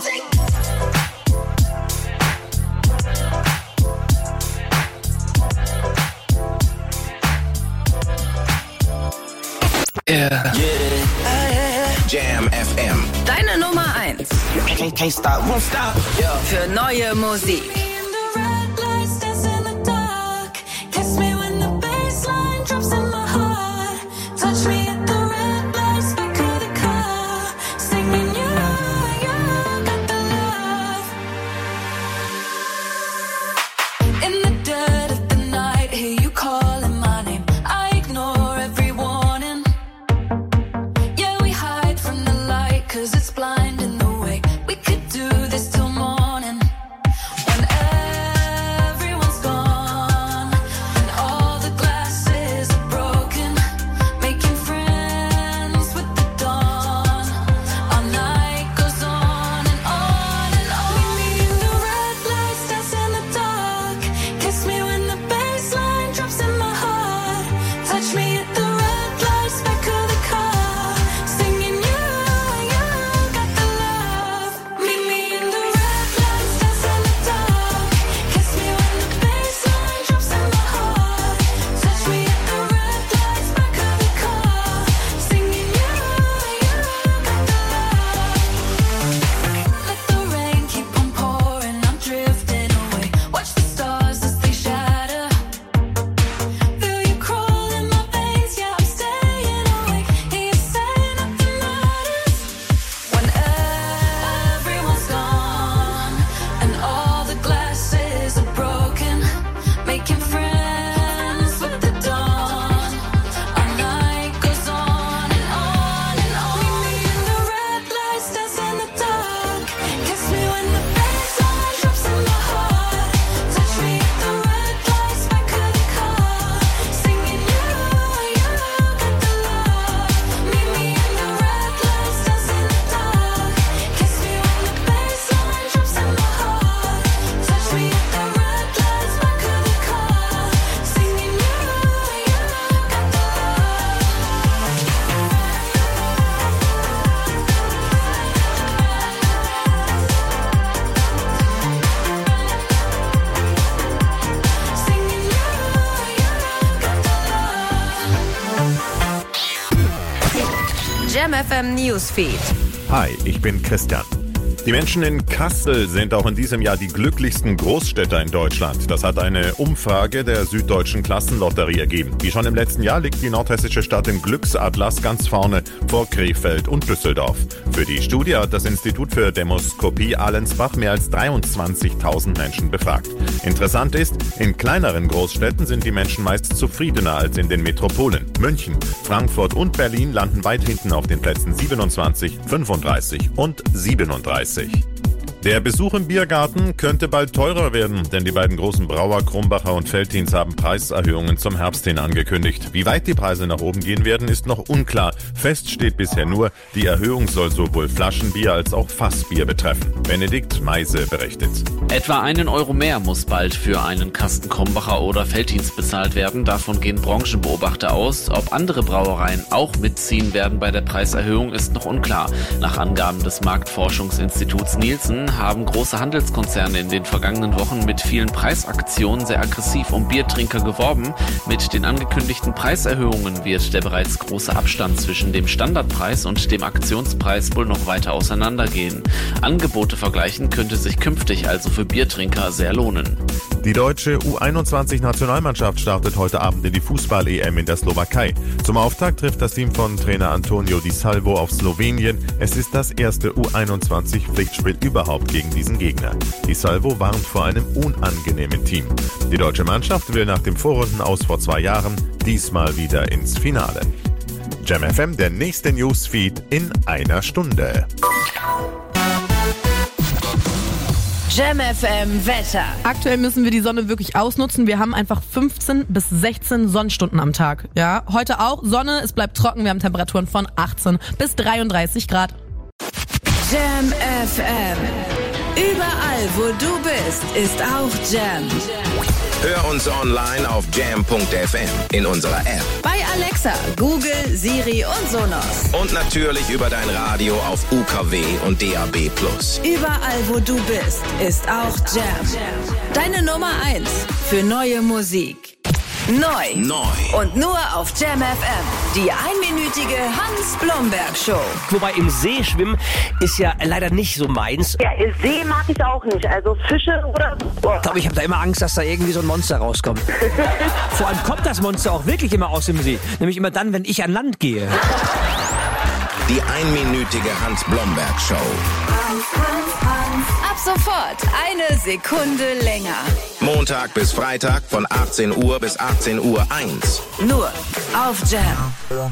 Yeah. Jam F M. Deine Nummer eins Can't, can't stop, won't stop. Yeah. für neue Musik. Kiss me when the bassline drops in my heart. Touch me at the red lights back of the car. Singing you, you got the love. In the dead of the night, hear you calling my name. I ignore every warning. Yeah, we hide from the light, cause it's blinding the way. We could do this till morning. When everyone's gone and all the glasses are broken, making friends with the dawn. Our night goes on and on and on. Meet me in the red lights, dance in the dark. Kiss me when the bassline drops in my heart. Touch me at the red lights back of the car. Singing you, you got the love. Meet me in the red lights, dance in the dark. Kiss me when the bassline drops in my heart. Touch me at the red lights back of the car. Singing you, you got the love. Let the rain keep on pouring, I'm drifting away. Watch the stars as they shatter. Feel you crawl in my veins, yeah, I'm staying awake. Hear you say nothing matters. When everyone's gone and all the glasses are broken, making friends with the dawn. Our night goes on and on and on. Meet me in the red lights, dance in the dark. Kiss me when the bassline drops in my heart. Touch me at the red lights back of the car. Singing you, you got the love. Meet me in the red lights, dance in the dark. Kiss me when the bassline drops in my heart. Touch me at the red lights back of the car. Singing you, you got the Jam F M Newsfeed. Hi, ich bin Christian. Die Menschen in Kassel sind auch in diesem Jahr die glücklichsten Großstädter in Deutschland. Das hat eine Umfrage der Süddeutschen Klassenlotterie ergeben. Wie schon im letzten Jahr liegt die nordhessische Stadt im Glücksatlas ganz vorne vor Krefeld und Düsseldorf. Für die Studie hat das Institut für Demoskopie Allensbach mehr als dreiundzwanzigtausend Menschen befragt. Interessant ist, in kleineren Großstädten sind die Menschen meist zufriedener als in den Metropolen. München, Frankfurt und Berlin landen weit hinten auf den Plätzen siebenundzwanzig, fünfunddreißig und siebenunddreißig. Der Besuch im Biergarten könnte bald teurer werden, denn die beiden großen Brauer Krumbacher und Veltins haben Preiserhöhungen zum Herbst hin angekündigt. Wie weit die Preise nach oben gehen werden, ist noch unklar. Fest steht bisher nur, die Erhöhung soll sowohl Flaschenbier als auch Fassbier betreffen. Benedikt Meise berichtet. Etwa einen Euro mehr muss bald für einen Kasten Krumbacher oder Veltins bezahlt werden. Davon gehen Branchenbeobachter aus. Ob andere Brauereien auch mitziehen werden bei der Preiserhöhung, ist noch unklar. Nach Angaben des Marktforschungsinstituts Nielsen haben große Handelskonzerne in den vergangenen Wochen mit vielen Preisaktionen sehr aggressiv um Biertrinker geworben. Mit den angekündigten Preiserhöhungen wird der bereits große Abstand zwischen dem Standardpreis und dem Aktionspreis wohl noch weiter auseinandergehen. Angebote vergleichen könnte sich künftig also für Biertrinker sehr lohnen. Die deutsche U einundzwanzig-Nationalmannschaft startet heute Abend in die Fußball-E M in der Slowakei. Zum Auftakt trifft das Team von Trainer Antonio Di Salvo auf Slowenien. Es ist das erste U einundzwanzig-Pflichtspiel überhaupt gegen diesen Gegner. Di Salvo warnt vor einem unangenehmen Team. Die deutsche Mannschaft will nach dem Vorrundenaus vor zwei Jahren diesmal wieder ins Finale. Jam F M, der nächste Newsfeed in einer Stunde. Jam F M Wetter. Aktuell müssen wir die Sonne wirklich ausnutzen. Wir haben einfach fünfzehn bis sechzehn Sonnenstunden am Tag. Ja, heute auch Sonne, es bleibt trocken. Wir haben Temperaturen von achtzehn bis dreiunddreißig Grad. Jam F M. Überall, wo du bist, ist auch Jam. Hör uns online auf jam punkt f m, in unserer App. Bei Alexa, Google, Siri und Sonos. Und natürlich über dein Radio auf U K W und D A B plus. Überall, wo du bist, ist auch Jam. Deine Nummer eins für neue Musik. Neu. Neu. Und nur auf Jam F M. Die einminütige Hans-Blomberg-Show. Wobei im See schwimmen ist ja leider nicht so meins. Ja, See mag ich auch nicht. Also Fische oder so. Ich glaube, ich habe da immer Angst, dass da irgendwie so ein Monster rauskommt. Vor allem kommt das Monster auch wirklich immer aus dem See. Nämlich immer dann, wenn ich an Land gehe. Die einminütige Hans-Blomberg-Show. Ab sofort eine Sekunde länger. Montag bis Freitag von achtzehn Uhr bis achtzehn Uhr eins. Nur auf Jam.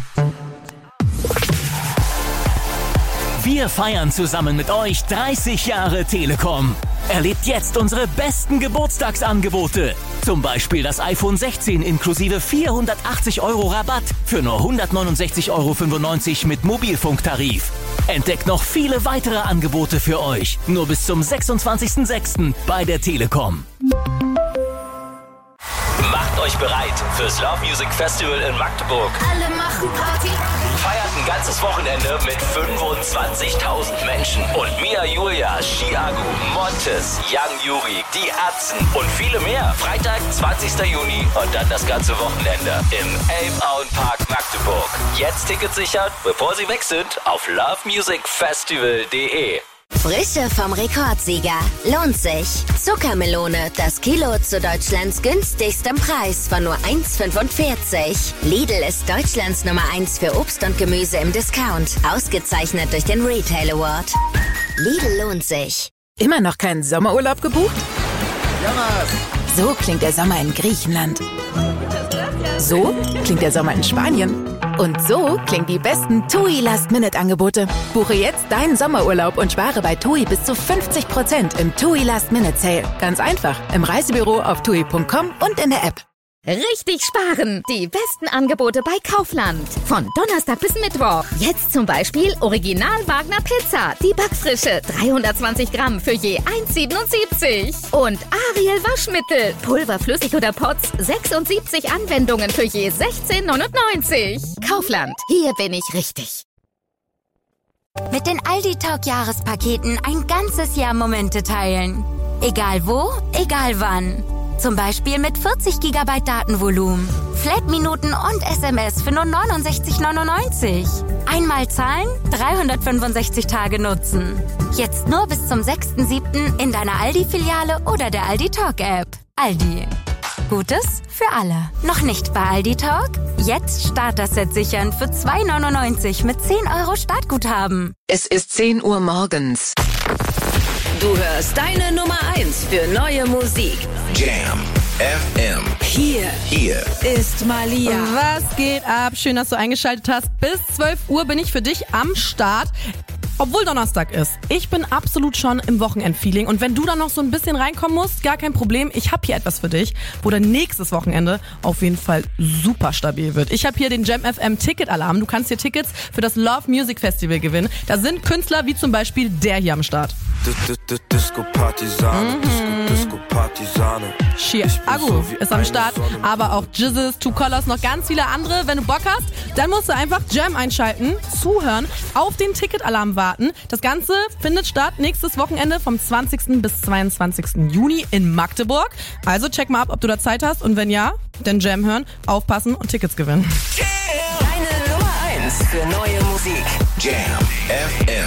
Wir feiern zusammen mit euch dreißig Jahre Telekom. Erlebt jetzt unsere besten Geburtstagsangebote. Zum Beispiel das iPhone sechzehn inklusive vierhundertachtzig Euro Rabatt für nur hundertneunundsechzig Euro fünfundneunzig mit Mobilfunktarif. Entdeckt noch viele weitere Angebote für euch. Nur bis zum sechsundzwanzigsten sechsten bei der Telekom. Macht euch bereit fürs Love Music Festival in Magdeburg. Alle machen Party. Feiert ein ganzes Wochenende mit fünfundzwanzigtausend Menschen. Und Mia Julia, Chiago, Montes, Young Yuri, die Atzen und viele mehr. Freitag, zwanzigsten Juni und dann das ganze Wochenende im Elbauen Park Magdeburg. Jetzt Tickets sichern, bevor sie weg sind, auf love music festival punkt de. Frische vom Rekordsieger. Lohnt sich. Zuckermelone, das Kilo zu Deutschlands günstigstem Preis von nur eins Komma fünfundvierzig. Lidl ist Deutschlands Nummer eins für Obst und Gemüse im Discount. Ausgezeichnet durch den Retail Award. Lidl lohnt sich. Immer noch keinen Sommerurlaub gebucht? Jonas! So klingt der Sommer in Griechenland. So klingt der Sommer in Spanien. Und so klingen die besten TUI Last-Minute-Angebote. Buche jetzt deinen Sommerurlaub und spare bei TUI bis zu fünfzig Prozent im TUI Last-Minute-Sale. Ganz einfach. Im Reisebüro auf tui punkt com und in der App. Richtig sparen! Die besten Angebote bei Kaufland. Von Donnerstag bis Mittwoch. Jetzt zum Beispiel Original Wagner Pizza. Die Backfrische. dreihundertzwanzig Gramm für je eins Komma siebenundsiebzig. Und Ariel Waschmittel. Pulverflüssig oder Pots. sechsundsiebzig Anwendungen für je sechzehn neunundneunzig. Kaufland. Hier bin ich richtig. Mit den Aldi Talk Jahrespaketen ein ganzes Jahr Momente teilen. Egal wo, egal wann. Zum Beispiel mit vierzig Gigabyte Datenvolumen. Flat-Minuten und S M S für nur neunundsechzig neunundneunzig. Einmal zahlen, dreihundertfünfundsechzig Tage nutzen. Jetzt nur bis zum sechsten siebten in deiner Aldi-Filiale oder der Aldi Talk-App. Aldi. Gutes für alle. Noch nicht bei Aldi Talk? Jetzt Starter-Set sichern für zwei neunundneunzig mit zehn Euro Startguthaben. Es ist zehn Uhr morgens. Du hörst deine Nummer eins für neue Musik. Jam F M. Hier. Hier. Ist Malia. Was geht ab? Schön, dass du eingeschaltet hast. Bis zwölf Uhr bin ich für dich am Start. Obwohl Donnerstag ist. Ich bin absolut schon im Wochenendfeeling. Und wenn du dann noch so ein bisschen reinkommen musst, gar kein Problem. Ich habe hier etwas für dich, wo dein nächstes Wochenende auf jeden Fall super stabil wird. Ich habe hier den Jam F M Ticket-Alarm. Du kannst hier Tickets für das Love Music Festival gewinnen. Da sind Künstler wie zum Beispiel der hier am Start. Disco Partisane, Mhm. Disco Partisane. Shia Agu ist am Start, aber auch Jizzes, Two Colors, noch ganz viele andere. Wenn du Bock hast, dann musst du einfach Jam einschalten, zuhören, auf den Ticketalarm warten. Das Ganze findet statt nächstes Wochenende vom zwanzigsten bis zweiundzwanzigsten Juni in Magdeburg. Also check mal ab, ob du da Zeit hast und wenn ja, dann Jam hören, aufpassen und Tickets gewinnen. Deine Nummer eins für neue Musik. Jam F M.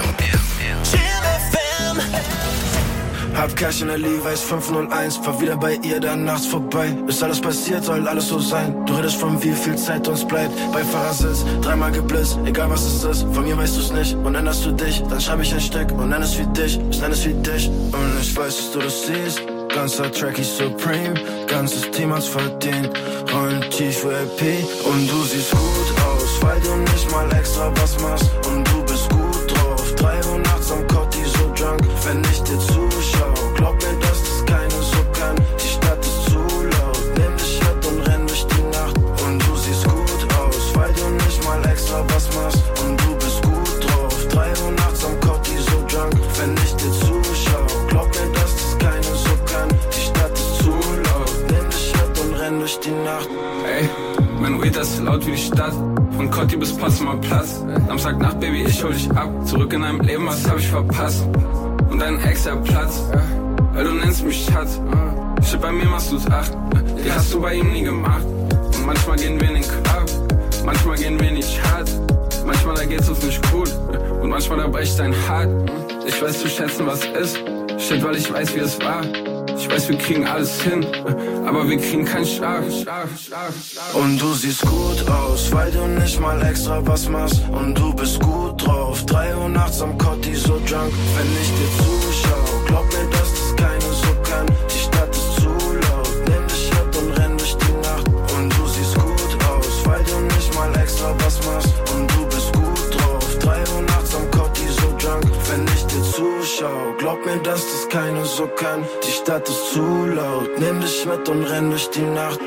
Hab Cash in der Levi's fünf null eins, fahr wieder bei ihr dann nachts vorbei. Ist alles passiert, soll alles so sein. Du redest von wie viel Zeit uns bleibt. Bei Fahrersitz, dreimal geblitzt, egal was es ist. Von mir weißt du's nicht und änderst du dich. Dann schreib ich ein Stück und nenn es wie dich. Ich nenn es wie dich und ich weiß, dass du das siehst. Ganzer Track ist Supreme, ganzes Team hat's verdient. Rollen tief für L P und du siehst gut aus, weil du nicht mal extra was machst. Und du bist gut drauf, drei Uhr nachts am Cotti so drunk. Wenn ich dir zuschau, glaub mir, dass das keine so kann. Die Stadt ist zu laut, nimm dich mit und renn durch die Nacht. Und du siehst gut aus, weil du nicht mal extra was machst. Und du bist gut drauf, drei Uhr nachts am Cotti so drunk. Wenn ich dir zuschau, glaub mir, dass das keine so kann. Die Stadt ist zu laut, nimm dich mit und renn durch die Nacht. Ey, mein Weed ist laut wie die Stadt. Von Cotti bis Potsdamer Platz. Samstagnacht, Baby, ich hol dich ab. Zurück in deinem Leben, was hab ich verpasst? Und dein Ex der Platz, weil du nennst mich Schatz. Shit, bei mir machst du's acht, die hast du bei ihm nie gemacht. Und manchmal gehen wir in den Club, manchmal gehen wir nicht hart. Manchmal da geht's uns nicht gut und manchmal da bricht dein Hart. Ich weiß zu schätzen, was ist. Shit, weil ich weiß, wie es war. Ich weiß, wir kriegen alles hin, aber wir kriegen keinen Schlaf. Und du siehst gut aus, weil du nicht mal extra was machst. Und du bist gut drauf, drei Uhr nachts am Cotti so drunk. Wenn ich dir zuschau, glaub mir, dass das keine so kann. Die Stadt ist zu laut, nimm dich mit und renn durch die Nacht. Und du siehst gut aus, weil du nicht mal extra was machst. Und du bist gut drauf, drei Uhr nachts am Cotti so drunk. Wenn ich dir zuschau, glaub mir, dass das keine so kann. Die Stadt ist zu laut, nimm dich mit und renn durch die Nacht.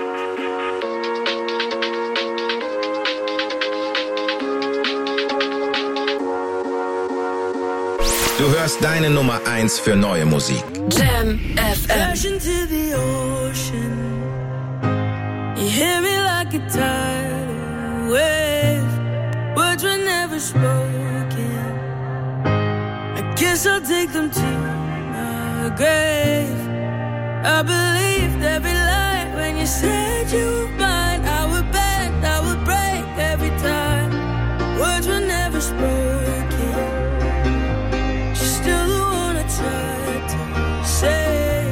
Du hörst deine Nummer eins für neue Musik. Jam F M. Crash into the ocean. You hear me like a tidal wave. Words were never spoken. I guess I'll take them to my grave. I believed every lie when you said you were mine. I would bend, I would break every time. Words were never spoken. She's still the one I tried to save.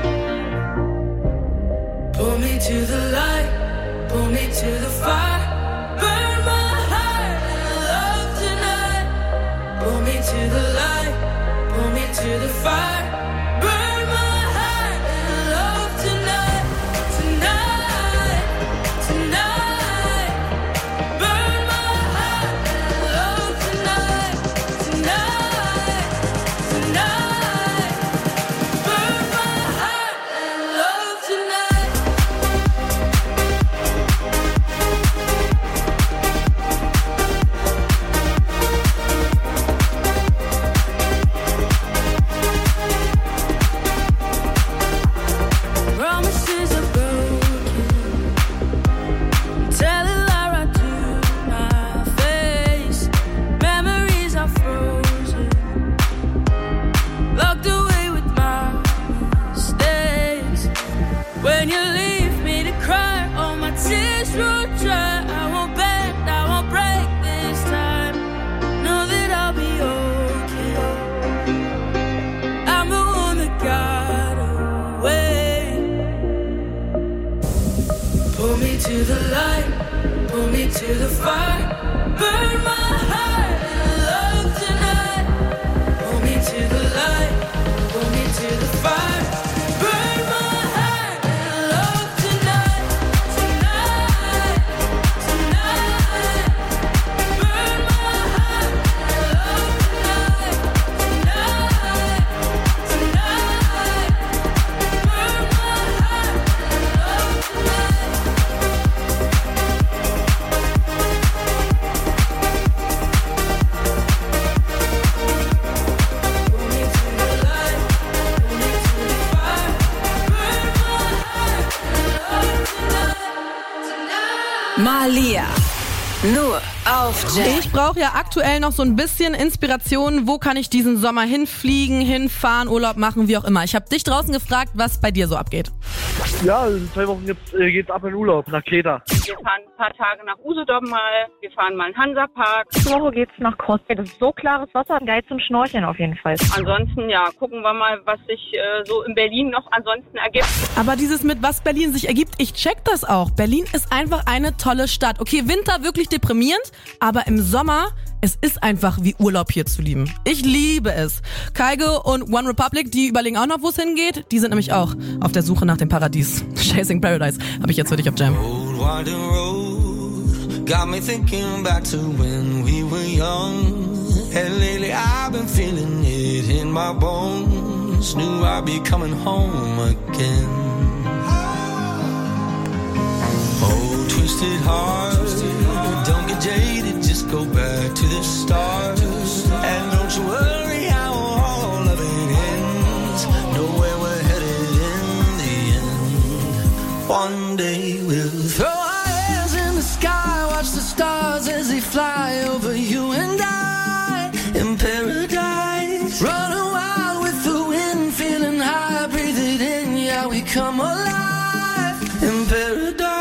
Pull me to the light, pull me to the fire. Burn my heart in love tonight. Pull me to the light, pull me to the fire. Burn my heart in love tonight, tonight, tonight. Burn my heart in love tonight, tonight, tonight. Burn my heart in love tonight. to the fire, burn my heart in love tonight. Pull me to the light, pull me to the fire, burn my heart in love tonight, tonight, tonight. Burn my heart in love tonight, tonight, tonight. Burn my heart in love tonight. Malia. Nur auf Jam. Ich brauche ja aktuell noch so ein bisschen Inspiration. Wo kann ich diesen Sommer hinfliegen, hinfahren, Urlaub machen, wie auch immer. Ich habe dich draußen gefragt, was bei dir so abgeht. Ja, in zwei Wochen gibt's, äh, geht's ab in Urlaub nach Kreta. Wir fahren ein paar Tage nach Usedom mal, wir fahren mal in den Hansapark. Nächste Woche geht's nach Korsika. Das ist so klares Wasser, geil zum Schnorcheln auf jeden Fall. Ansonsten, ja, gucken wir mal, was sich äh, so in Berlin noch ansonsten ergibt. Aber dieses mit was Berlin sich ergibt, ich check das auch. Berlin ist einfach eine tolle Stadt. Okay, Winter wirklich deprimierend, aber im Sommer, es ist einfach wie Urlaub hier zu lieben. Ich liebe es. Kaige und One Republic, die überlegen auch noch, wo es hingeht. Die sind nämlich auch auf der Suche nach dem Paradies. Chasing Paradise habe ich jetzt für dich auf Jam. Winding road got me thinking back to when we were young. And lately I've been feeling it in my bones. Knew I'd be coming home again. Oh, twisted heart, don't get jaded, just go back to the start. And don't you worry how all of it ends. Know where we're headed in the end. One day we'll throw our hands in the sky, watch the stars as they fly over you and I in paradise. Running wild with the wind, feeling high, breathe it in, yeah, we come alive in paradise.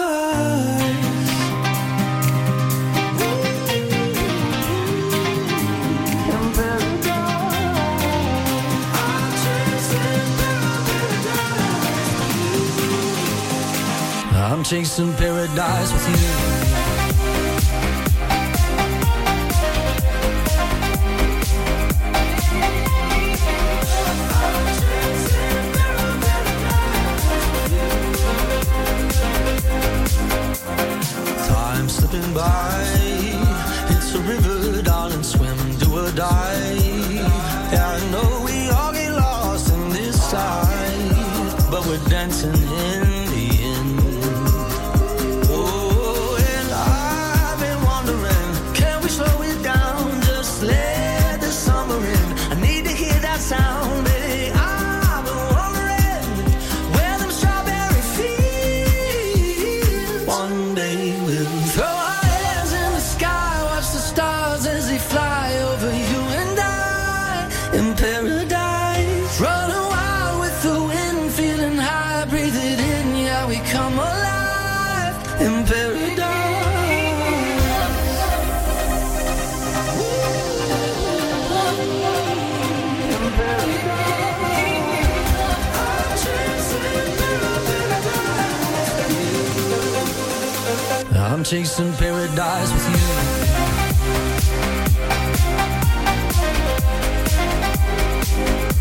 I'm chasing paradise with you. Time slipping by, it's a river, darling, swim, do or die. Yeah, I know we all get lost in this side, but we're dancing in the end. Oh, and I've been wondering, can we slow it down, just let the summer in? I need to hear that sound, baby. I've been wondering where them strawberry fields. One day we'll throw our hands in the sky, watch the stars as they fly over you and I in paradise. Running wild with the wind, feeling high, breathe it in, yeah, we come alive in paradise. I'm chasing paradise with you.